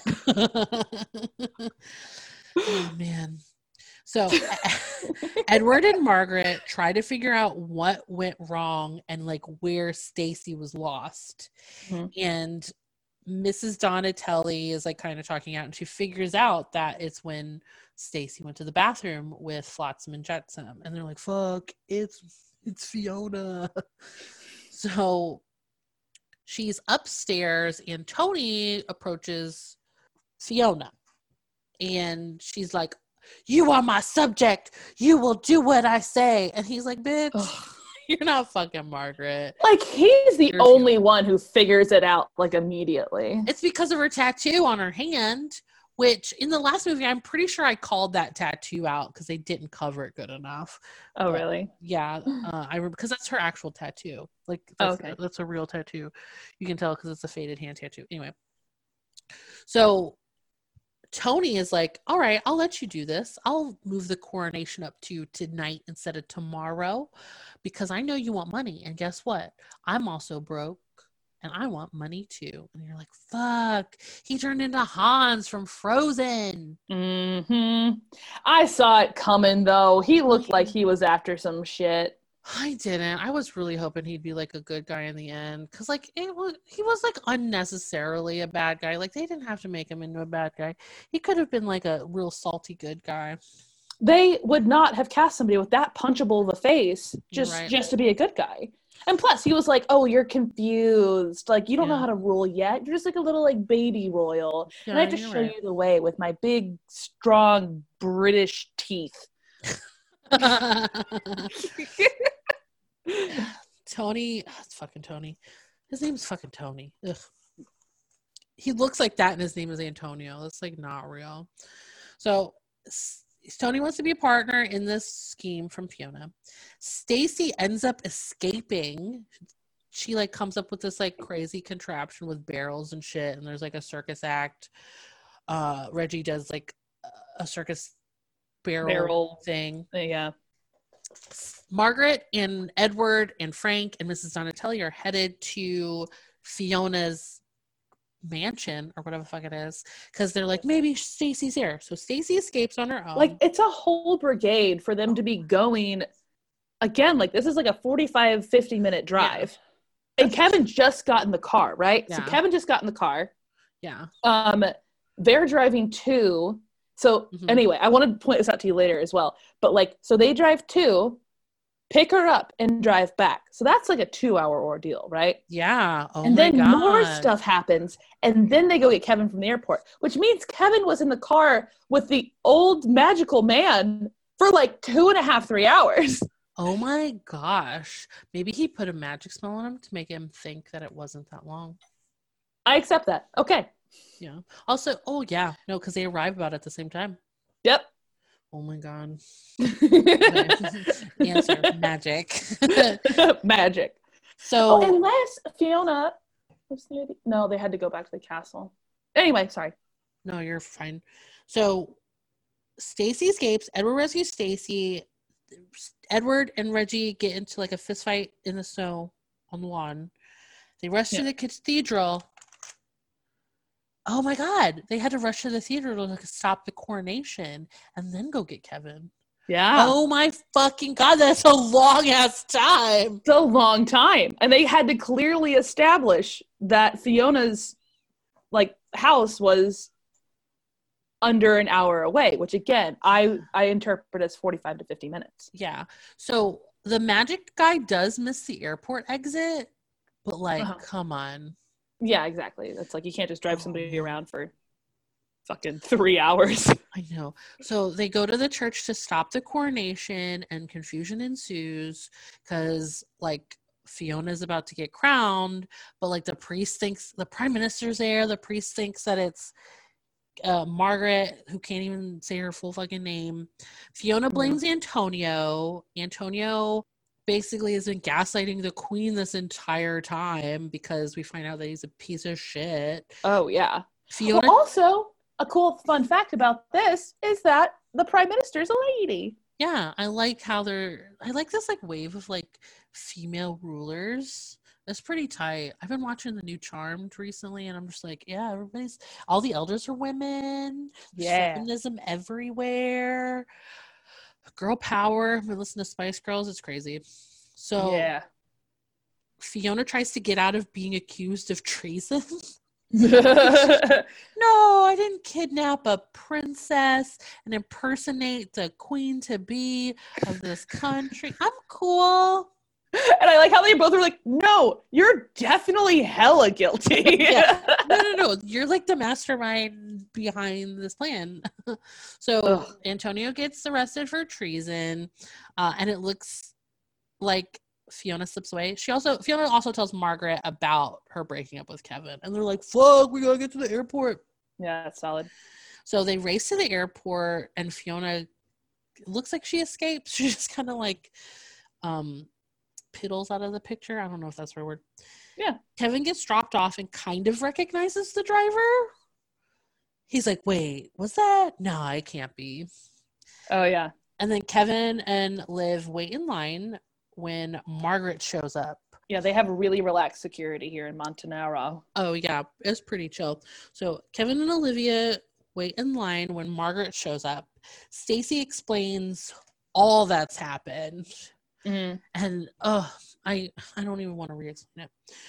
Oh man. So Edward and Margaret try to figure out what went wrong and like where Stacy was lost. Mhm. And Missus Donatelli is like kind of talking out, and she figures out that it's when Stacy went to the bathroom with Flotsam and Jetsam, and they're like, fuck, it's it's Fiona. So she's upstairs and Tony approaches Fiona and she's like, you are my subject. You will do what I say. And he's like, bitch, Ugh. you're not fucking Margaret. Like he's the You're only Fiona. one who figures it out like immediately. It's because of her tattoo on her hand, which in the last movie, I'm pretty sure I called that tattoo out because they didn't cover it good enough. Oh, But, really? Yeah, uh, I remember because that's her actual tattoo. Like, that's, Okay. that's a real tattoo. You can tell because it's a faded hand tattoo. Anyway, so Tony is like, all right, I'll let you do this. I'll move the coronation up to tonight instead of tomorrow because I know you want money. And guess what? I'm also broke and I want money too. And you're like, fuck, he turned into Hans from Frozen. hmm I saw it coming though. He looked like he was after some shit. I didn't. I was really hoping he'd be like a good guy in the end because like it was, he was like unnecessarily a bad guy. Like they didn't have to make him into a bad guy. He could have been like a real salty good guy. They would not have cast somebody with that punchable of a face just Right. just to be a good guy. And plus, he was like, "Oh, you're confused. Like you don't know Yeah. how to rule yet. You're just like a little like baby royal, and I have to Yeah, show you're right. you the way with my big, strong British teeth." Tony, it's fucking Tony. His name's fucking Tony. Ugh. He looks like that, and his name is Antonio. That's like not real. So S- Tony wants to be a partner in this scheme from Fiona. Stacy ends up escaping. She like comes up with this like crazy contraption with barrels and shit, and there's like a circus act. Uh, Reggie does like a circus barrel, Barrel. thing. Yeah. Margaret and Edward and Frank and Missus Donatelli are headed to Fiona's mansion or whatever the fuck it is because they're like, maybe Stacy's here. So Stacy escapes on her own. Like it's a whole brigade for them to be going again. Like this is like a forty-five, fifty minute drive. And Kevin just got in the car, right? So Yeah. Kevin just got in the car. yeah. Um, they're driving to. So Mhm. anyway, I want to point this out to you later as well. But like, so they drive to, pick her up, and drive back. So that's like a two-hour ordeal, right? Yeah. Oh and my then God. more stuff happens, and then they go get Kevin from the airport, which means Kevin was in the car with the old magical man for like two and a half, three hours. Oh my gosh. Maybe he put a magic spell on him to make him think that it wasn't that long. I accept that. Okay. Yeah. Also, oh yeah. No, because they arrive about at the same time. Yep. Oh my God. Okay. Answer magic. Magic. So Oh, unless Fiona was near the- no, they had to go back to the castle. Anyway, sorry. no, you're fine. So Stacy escapes. Edward rescues Stacy. Edward and Reggie get into like a fist fight in the snow on the lawn. They rush to Yeah. the cathedral. Oh my God. They had to rush to the theater to like, stop the coronation and then go get Kevin. Yeah. Oh my fucking God. That's a long ass time. It's a long time. And they had to clearly establish that Fiona's like house was under an hour away, which again, I I interpret as forty-five to fifty minutes. Yeah. So the magic guy does miss the airport exit, but like, uh-huh. come on. Yeah, exactly. That's like, you can't just drive somebody oh. around for fucking three hours. I know. So they go to the church to stop the coronation, and confusion ensues because like Fiona's about to get crowned, but like the priest thinks the prime minister's there. The priest thinks that it's uh, Margaret, who can't even say her full fucking name. Fiona blames mm-hmm. Antonio. Antonio basically has been gaslighting the queen this entire time because we find out that he's a piece of shit. Oh, yeah. Fiona. Well, also, a cool fun fact about this is that the prime minister's a lady. Yeah, I like how they're, I like this like wave of like female rulers. That's pretty tight. I've been watching the new Charmed recently, and I'm just like, yeah, everybody's, all the elders are women. Yeah. Feminism everywhere. Girl power. I listen to Spice Girls. It's crazy. So yeah. Fiona tries to get out of being accused of treason. No, I didn't kidnap a princess and impersonate the queen to be of this country. I'm cool. And I like how they both were like, no, you're definitely hella guilty. Yeah. No, no, no. You're like the mastermind behind this plan. So Ugh. Antonio gets arrested for treason, uh, and it looks like Fiona slips away. She also Fiona also tells Margaret about her breaking up with Kevin, and they're like, fuck, we gotta get to the airport. Yeah, that's solid. So they race to the airport, and Fiona looks like she escapes. She just kind of like um piddles out of the picture. I don't know if that's the right word. Yeah. Kevin gets dropped off and kind of recognizes the driver. He's like, wait, was that? No, it can't be. Oh, yeah. And then Kevin and Liv wait in line when Margaret shows up. Yeah, they have really relaxed security here in Montanaro. Oh, yeah. It's pretty chill. So Kevin and Olivia wait in line when Margaret shows up. Stacy explains all that's happened. Mm-hmm. And oh, I I don't even want to re-explain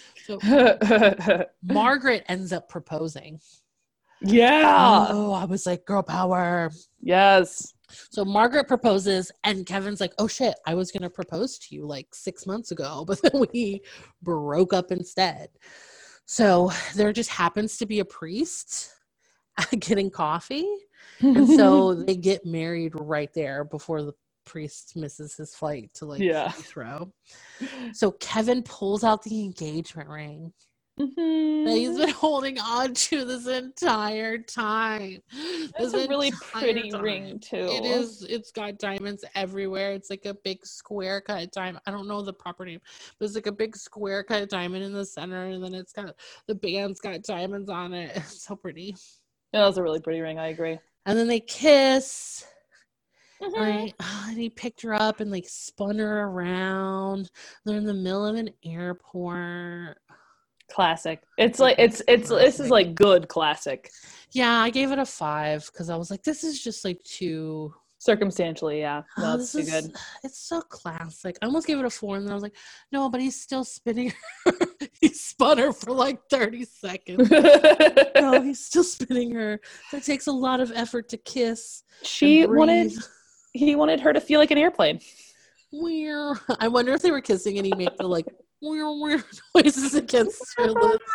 it. So Margaret ends up proposing. Yeah. Oh, I was like, girl power. Yes. So Margaret proposes, and Kevin's like, oh shit, I was gonna propose to you like six months ago, but then we broke up instead. So there just happens to be a priest getting coffee, and so they get married right there before the priest misses his flight to like yeah. Heathrow. So Kevin pulls out the engagement ring mm-hmm. that he's been holding on to this entire time. It's this a really pretty time. ring too. It is. It's got diamonds everywhere. It's like a big square cut diamond. I don't know the proper name, but it's like a big square cut diamond in the center, and then it's got the band's got diamonds on it. It's so pretty. Yeah, that was a really pretty ring. I agree. And then they kiss. Mm-hmm. Right. And he picked her up and like spun her around. They're in the middle of an airport. Classic. It's like it's it's classic. This is like good classic. Yeah, I gave it a five because I was like, this is just like too circumstantially. Yeah, no, oh, it's too is, good. It's so classic. I almost gave it a four, and then I was like, no, but he's still spinning her. He spun her for like thirty seconds. No, he's still spinning her. It takes a lot of effort to kiss. She wanted. He wanted her to feel like an airplane. Weird. I wonder if they were kissing and he made the like weird, weird noises against her lips.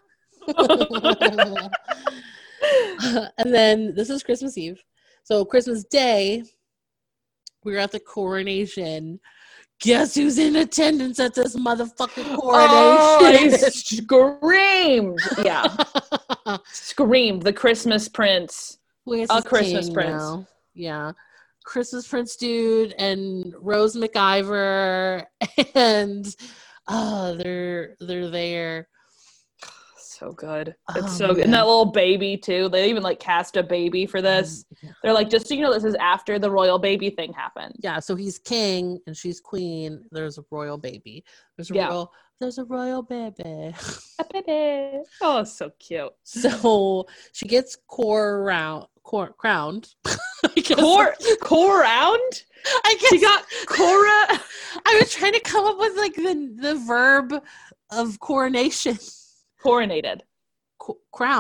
And then this is Christmas Eve. So Christmas Day, we were at the coronation. Guess who's in attendance at this motherfucking coronation? Oh, I screamed. Yeah. Screamed. The Christmas Prince. Where's a Christmas Prince. Now? Yeah. Christmas Prince dude and Rose McIver, and uh they're they're there. So good. Oh, it's so good. And that little baby too. They even like cast a baby for this. Yeah. They're like, just so you know, this is after the royal baby thing happened. Yeah, so he's king and she's queen. There's a royal baby. There's a yeah. royal there's a royal baby. A baby. Oh, so cute. So she gets core round cor- crowned. Core core round? I guess she got Cora. I was trying to come up with like the the verb of coronation. Coronated. Co- crowned.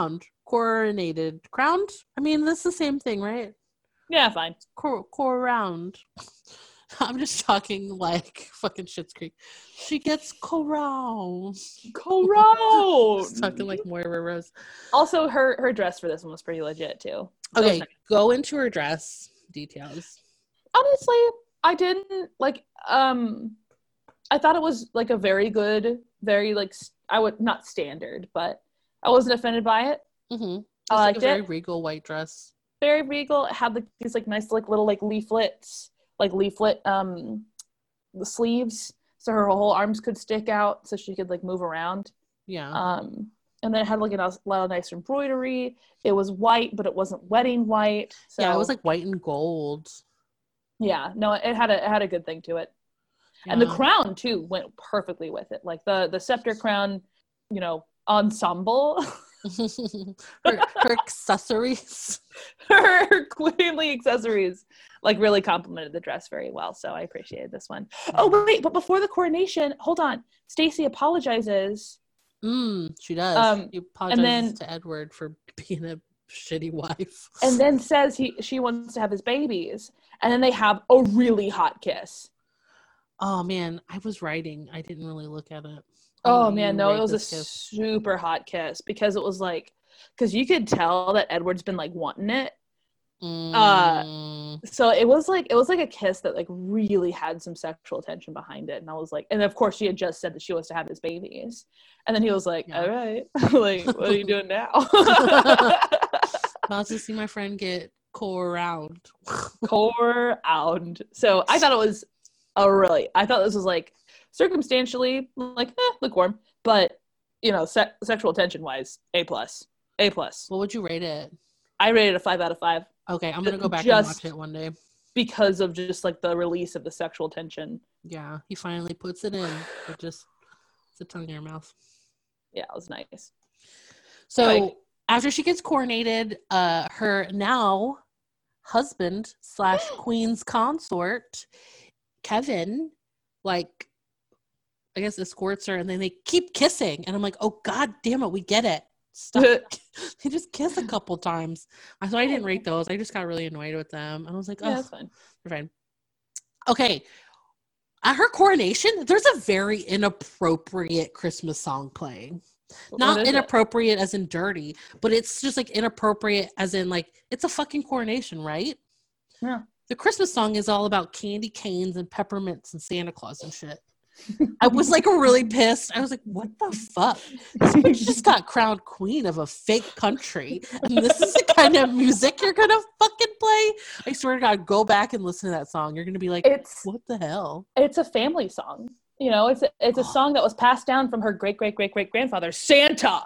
coronated, crowned. I mean, that's the same thing, right? Yeah, fine. Cor- crowned. I'm just talking like fucking Schitt's Creek. She gets crowned. Crowned. Talking like Moira Rose. Also, her her dress for this one was pretty legit too. Okay, nice. Go into her dress details. Honestly, I didn't like. Um, I thought it was like a very good, very like I would not standard, but I wasn't offended by it. Mm-hmm. I liked like a very it. regal white dress. Very regal. It had like these like nice like little like leaflets, like leaflet um the sleeves, so her whole arms could stick out, so she could like move around. Yeah. Um, and then it had like a lot of nice embroidery. It was white, but it wasn't wedding white. So yeah, it was like white and gold. Yeah, no, it had a it had a good thing to it. Yeah. And the crown too went perfectly with it. Like the the scepter crown, you know, ensemble. her, her accessories. her queenly accessories like really complimented the dress very well. So I appreciated this one. Oh wait, but before the coronation, hold on. Stacy apologizes. Mm, she does. Um, she apologizes and then, to Edward for being a shitty wife. And then says he she wants to have his babies. And then they have a really hot kiss. Oh man, I was writing. I didn't really look at it. Oh man, no, it was a kiss. super hot kiss because it was like, because you could tell that Edward's been like wanting it. Mm. Uh, so it was like it was like a kiss that like really had some sexual tension behind it, and I was like, and of course she had just said that she wants to have his babies, and then he was like, yeah. all right, like what are you doing now? About to see my friend get crowned. Crowned. So I thought it was a really, I thought this was like. Circumstantially, like, eh, lukewarm, but you know, se- sexual tension wise, A plus, A plus. What would you rate it? I rated a five out of five. Okay, I'm gonna go back and watch it one day because of just like the release of the sexual tension. Yeah, he finally puts it in. It just it's a tongue in your mouth. Yeah, it was nice. So like, after she gets coronated, uh, her now husband slash queen's consort, Kevin, like. I guess escorts her, and then they keep kissing, and I'm like, "Oh God damn it, we get it! Stop!" They just kiss a couple times. I thought I didn't rate those. I just got really annoyed with them, and I was like, "Oh, yeah, that's fine. They're fine." Okay, at her coronation, there's a very inappropriate Christmas song playing. What Not inappropriate it? As in dirty, but it's just like inappropriate as in like it's a fucking coronation, right? Yeah. The Christmas song is all about candy canes and peppermints and Santa Claus and shit. I was like really pissed. I was like, what the fuck? This bitch just got crowned queen of a fake country. And this is the kind of music you're gonna fucking play? I swear to God, go back and listen to that song. You're gonna be like, it's, what the hell? It's a family song. You know, it's a, it's a song that was passed down from her great great great great grandfather, Santa.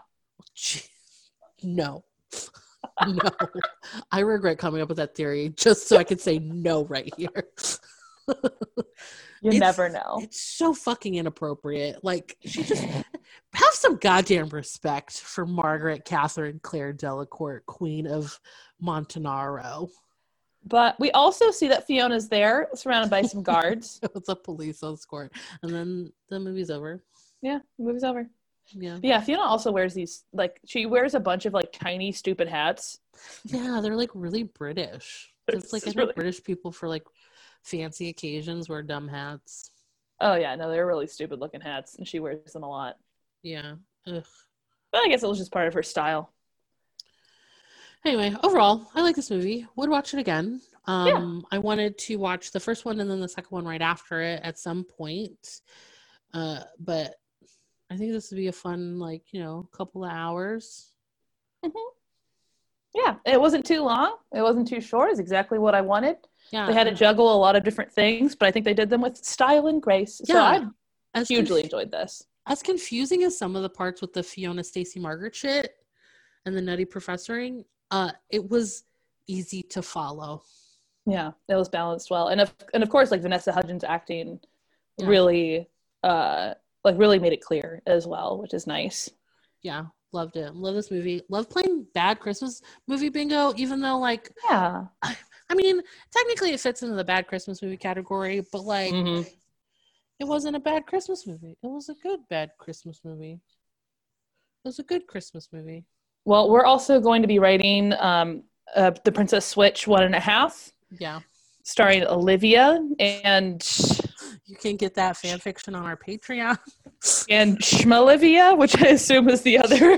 No. No. I regret coming up with that theory just so I could say no right here. You it's, never know. It's so fucking inappropriate. Like, she just have some goddamn respect for Margaret Catherine Claire Delacourt, Queen of Montenaro. But we also see that Fiona's there, surrounded by some guards. It's a police escort, and then the movie's over. Yeah, the movie's over. Yeah, but yeah. Fiona also wears these like she wears a bunch of like tiny stupid hats. Yeah, they're like really British. It's, it's like I think really... British people for like. Fancy occasions wear dumb hats. Oh yeah, no, they're really stupid looking hats, and she wears them a lot. Yeah. Ugh. But I guess it was just part of her style. Anyway, overall, I like this movie. Would watch it again. Um, yeah. I wanted to watch the first one and then the second one right after it at some point. Uh, but I think this would be a fun, like, you know, couple of hours. Mm-hmm. Yeah, it wasn't too long. It wasn't too short. It's exactly what I wanted. Yeah, they had to juggle a lot of different things, but I think they did them with style and grace. Yeah, so I as hugely conf- enjoyed this. As confusing as some of the parts with the Fiona, Stacey, Margaret shit and the nutty professoring, uh, it was easy to follow. Yeah, it was balanced well, and of and of course, like Vanessa Hudgens acting, yeah. really, uh, like really made it clear as well, which is nice. Yeah, loved it. Love this movie. Love playing bad Christmas movie bingo, even though like yeah. I, I mean, technically it fits into the bad Christmas movie category, but like mm-hmm. it wasn't a bad Christmas movie. It was a good bad Christmas movie. It was a good Christmas movie. Well, we're also going to be writing um, uh, The Princess Switch one and a half. Yeah. Starring Olivia and... You can get that fan fiction on our Patreon. And Schmalivia, which I assume is the other.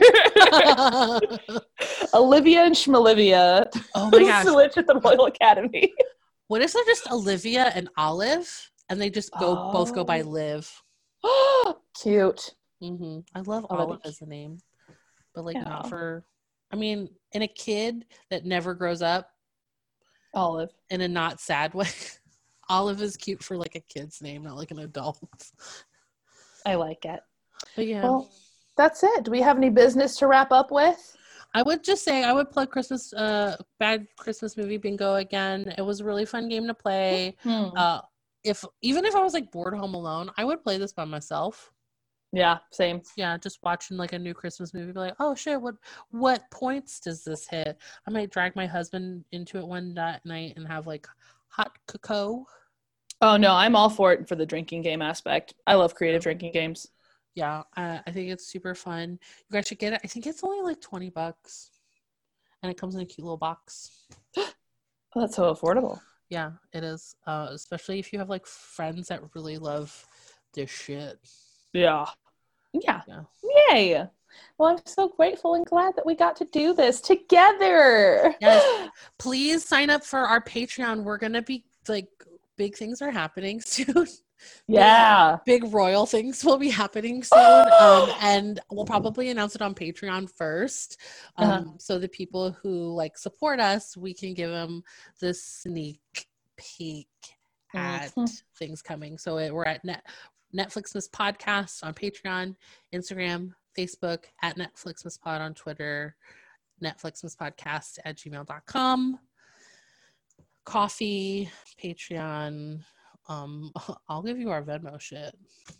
Olivia and Schmalivia. Oh my gosh. Switch at the Royal Academy. What if they're just Olivia and Olive? And they just go oh. both go by Liv. Cute. Mm-hmm. I love oh, Olive as a name. But like yeah. not for... I mean, in a kid that never grows up. Olive. In a not sad way. Olive is cute for like a kid's name, not like an adult. I like it. But yeah. Well, that's it. Do we have any business to wrap up with? I would just say I would plug Christmas, uh, Bad Christmas Movie Bingo again. It was a really fun game to play. Mm-hmm. Uh, if even if I was like bored home alone, I would play this by myself. Yeah, same. Yeah, just watching like a new Christmas movie, be like, oh shit, what what points does this hit? I might drag my husband into it one night and have like hot cocoa. Oh no, I'm all for it for the drinking game aspect. I love creative drinking games. Yeah, uh, I think it's super fun. You guys should get it. I think it's only like twenty bucks, and it comes in a cute little box. Oh, that's so affordable. Yeah, it is. Uh, especially if you have like friends that really love this shit. Yeah. Yeah. Yeah. Yay. Well, I'm so grateful and glad that we got to do this together. Yes. Please sign up for our Patreon. We're gonna be like. Big things are happening soon. Yeah. Big, big royal things will be happening soon. Um, and we'll probably announce it on Patreon first. Um, uh-huh. So the people who like support us, we can give them the sneak peek at mm-hmm. things coming. So it, we're at Net, Netflix Miss Podcast on Patreon, Instagram, Facebook, at Netflix Miss Pod on Twitter, Netflix Miss Podcast at gmail dot com. Coffee, Patreon. Um, I'll give you our Venmo shit.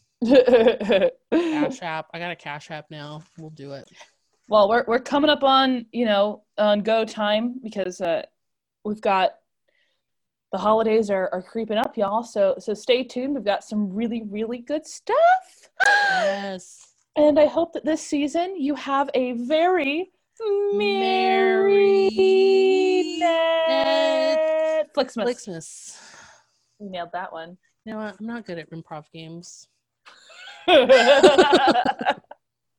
Cash App. I got a Cash App now. We'll do it. Well, we're we're coming up on you know on go time because uh, we've got the holidays are, are creeping up, y'all. So so stay tuned. We've got some really really good stuff. Yes. And I hope that this season you have a very merry, merry Net- Flixmas. Flixmas. You nailed that one. You know what? I'm not good at improv games.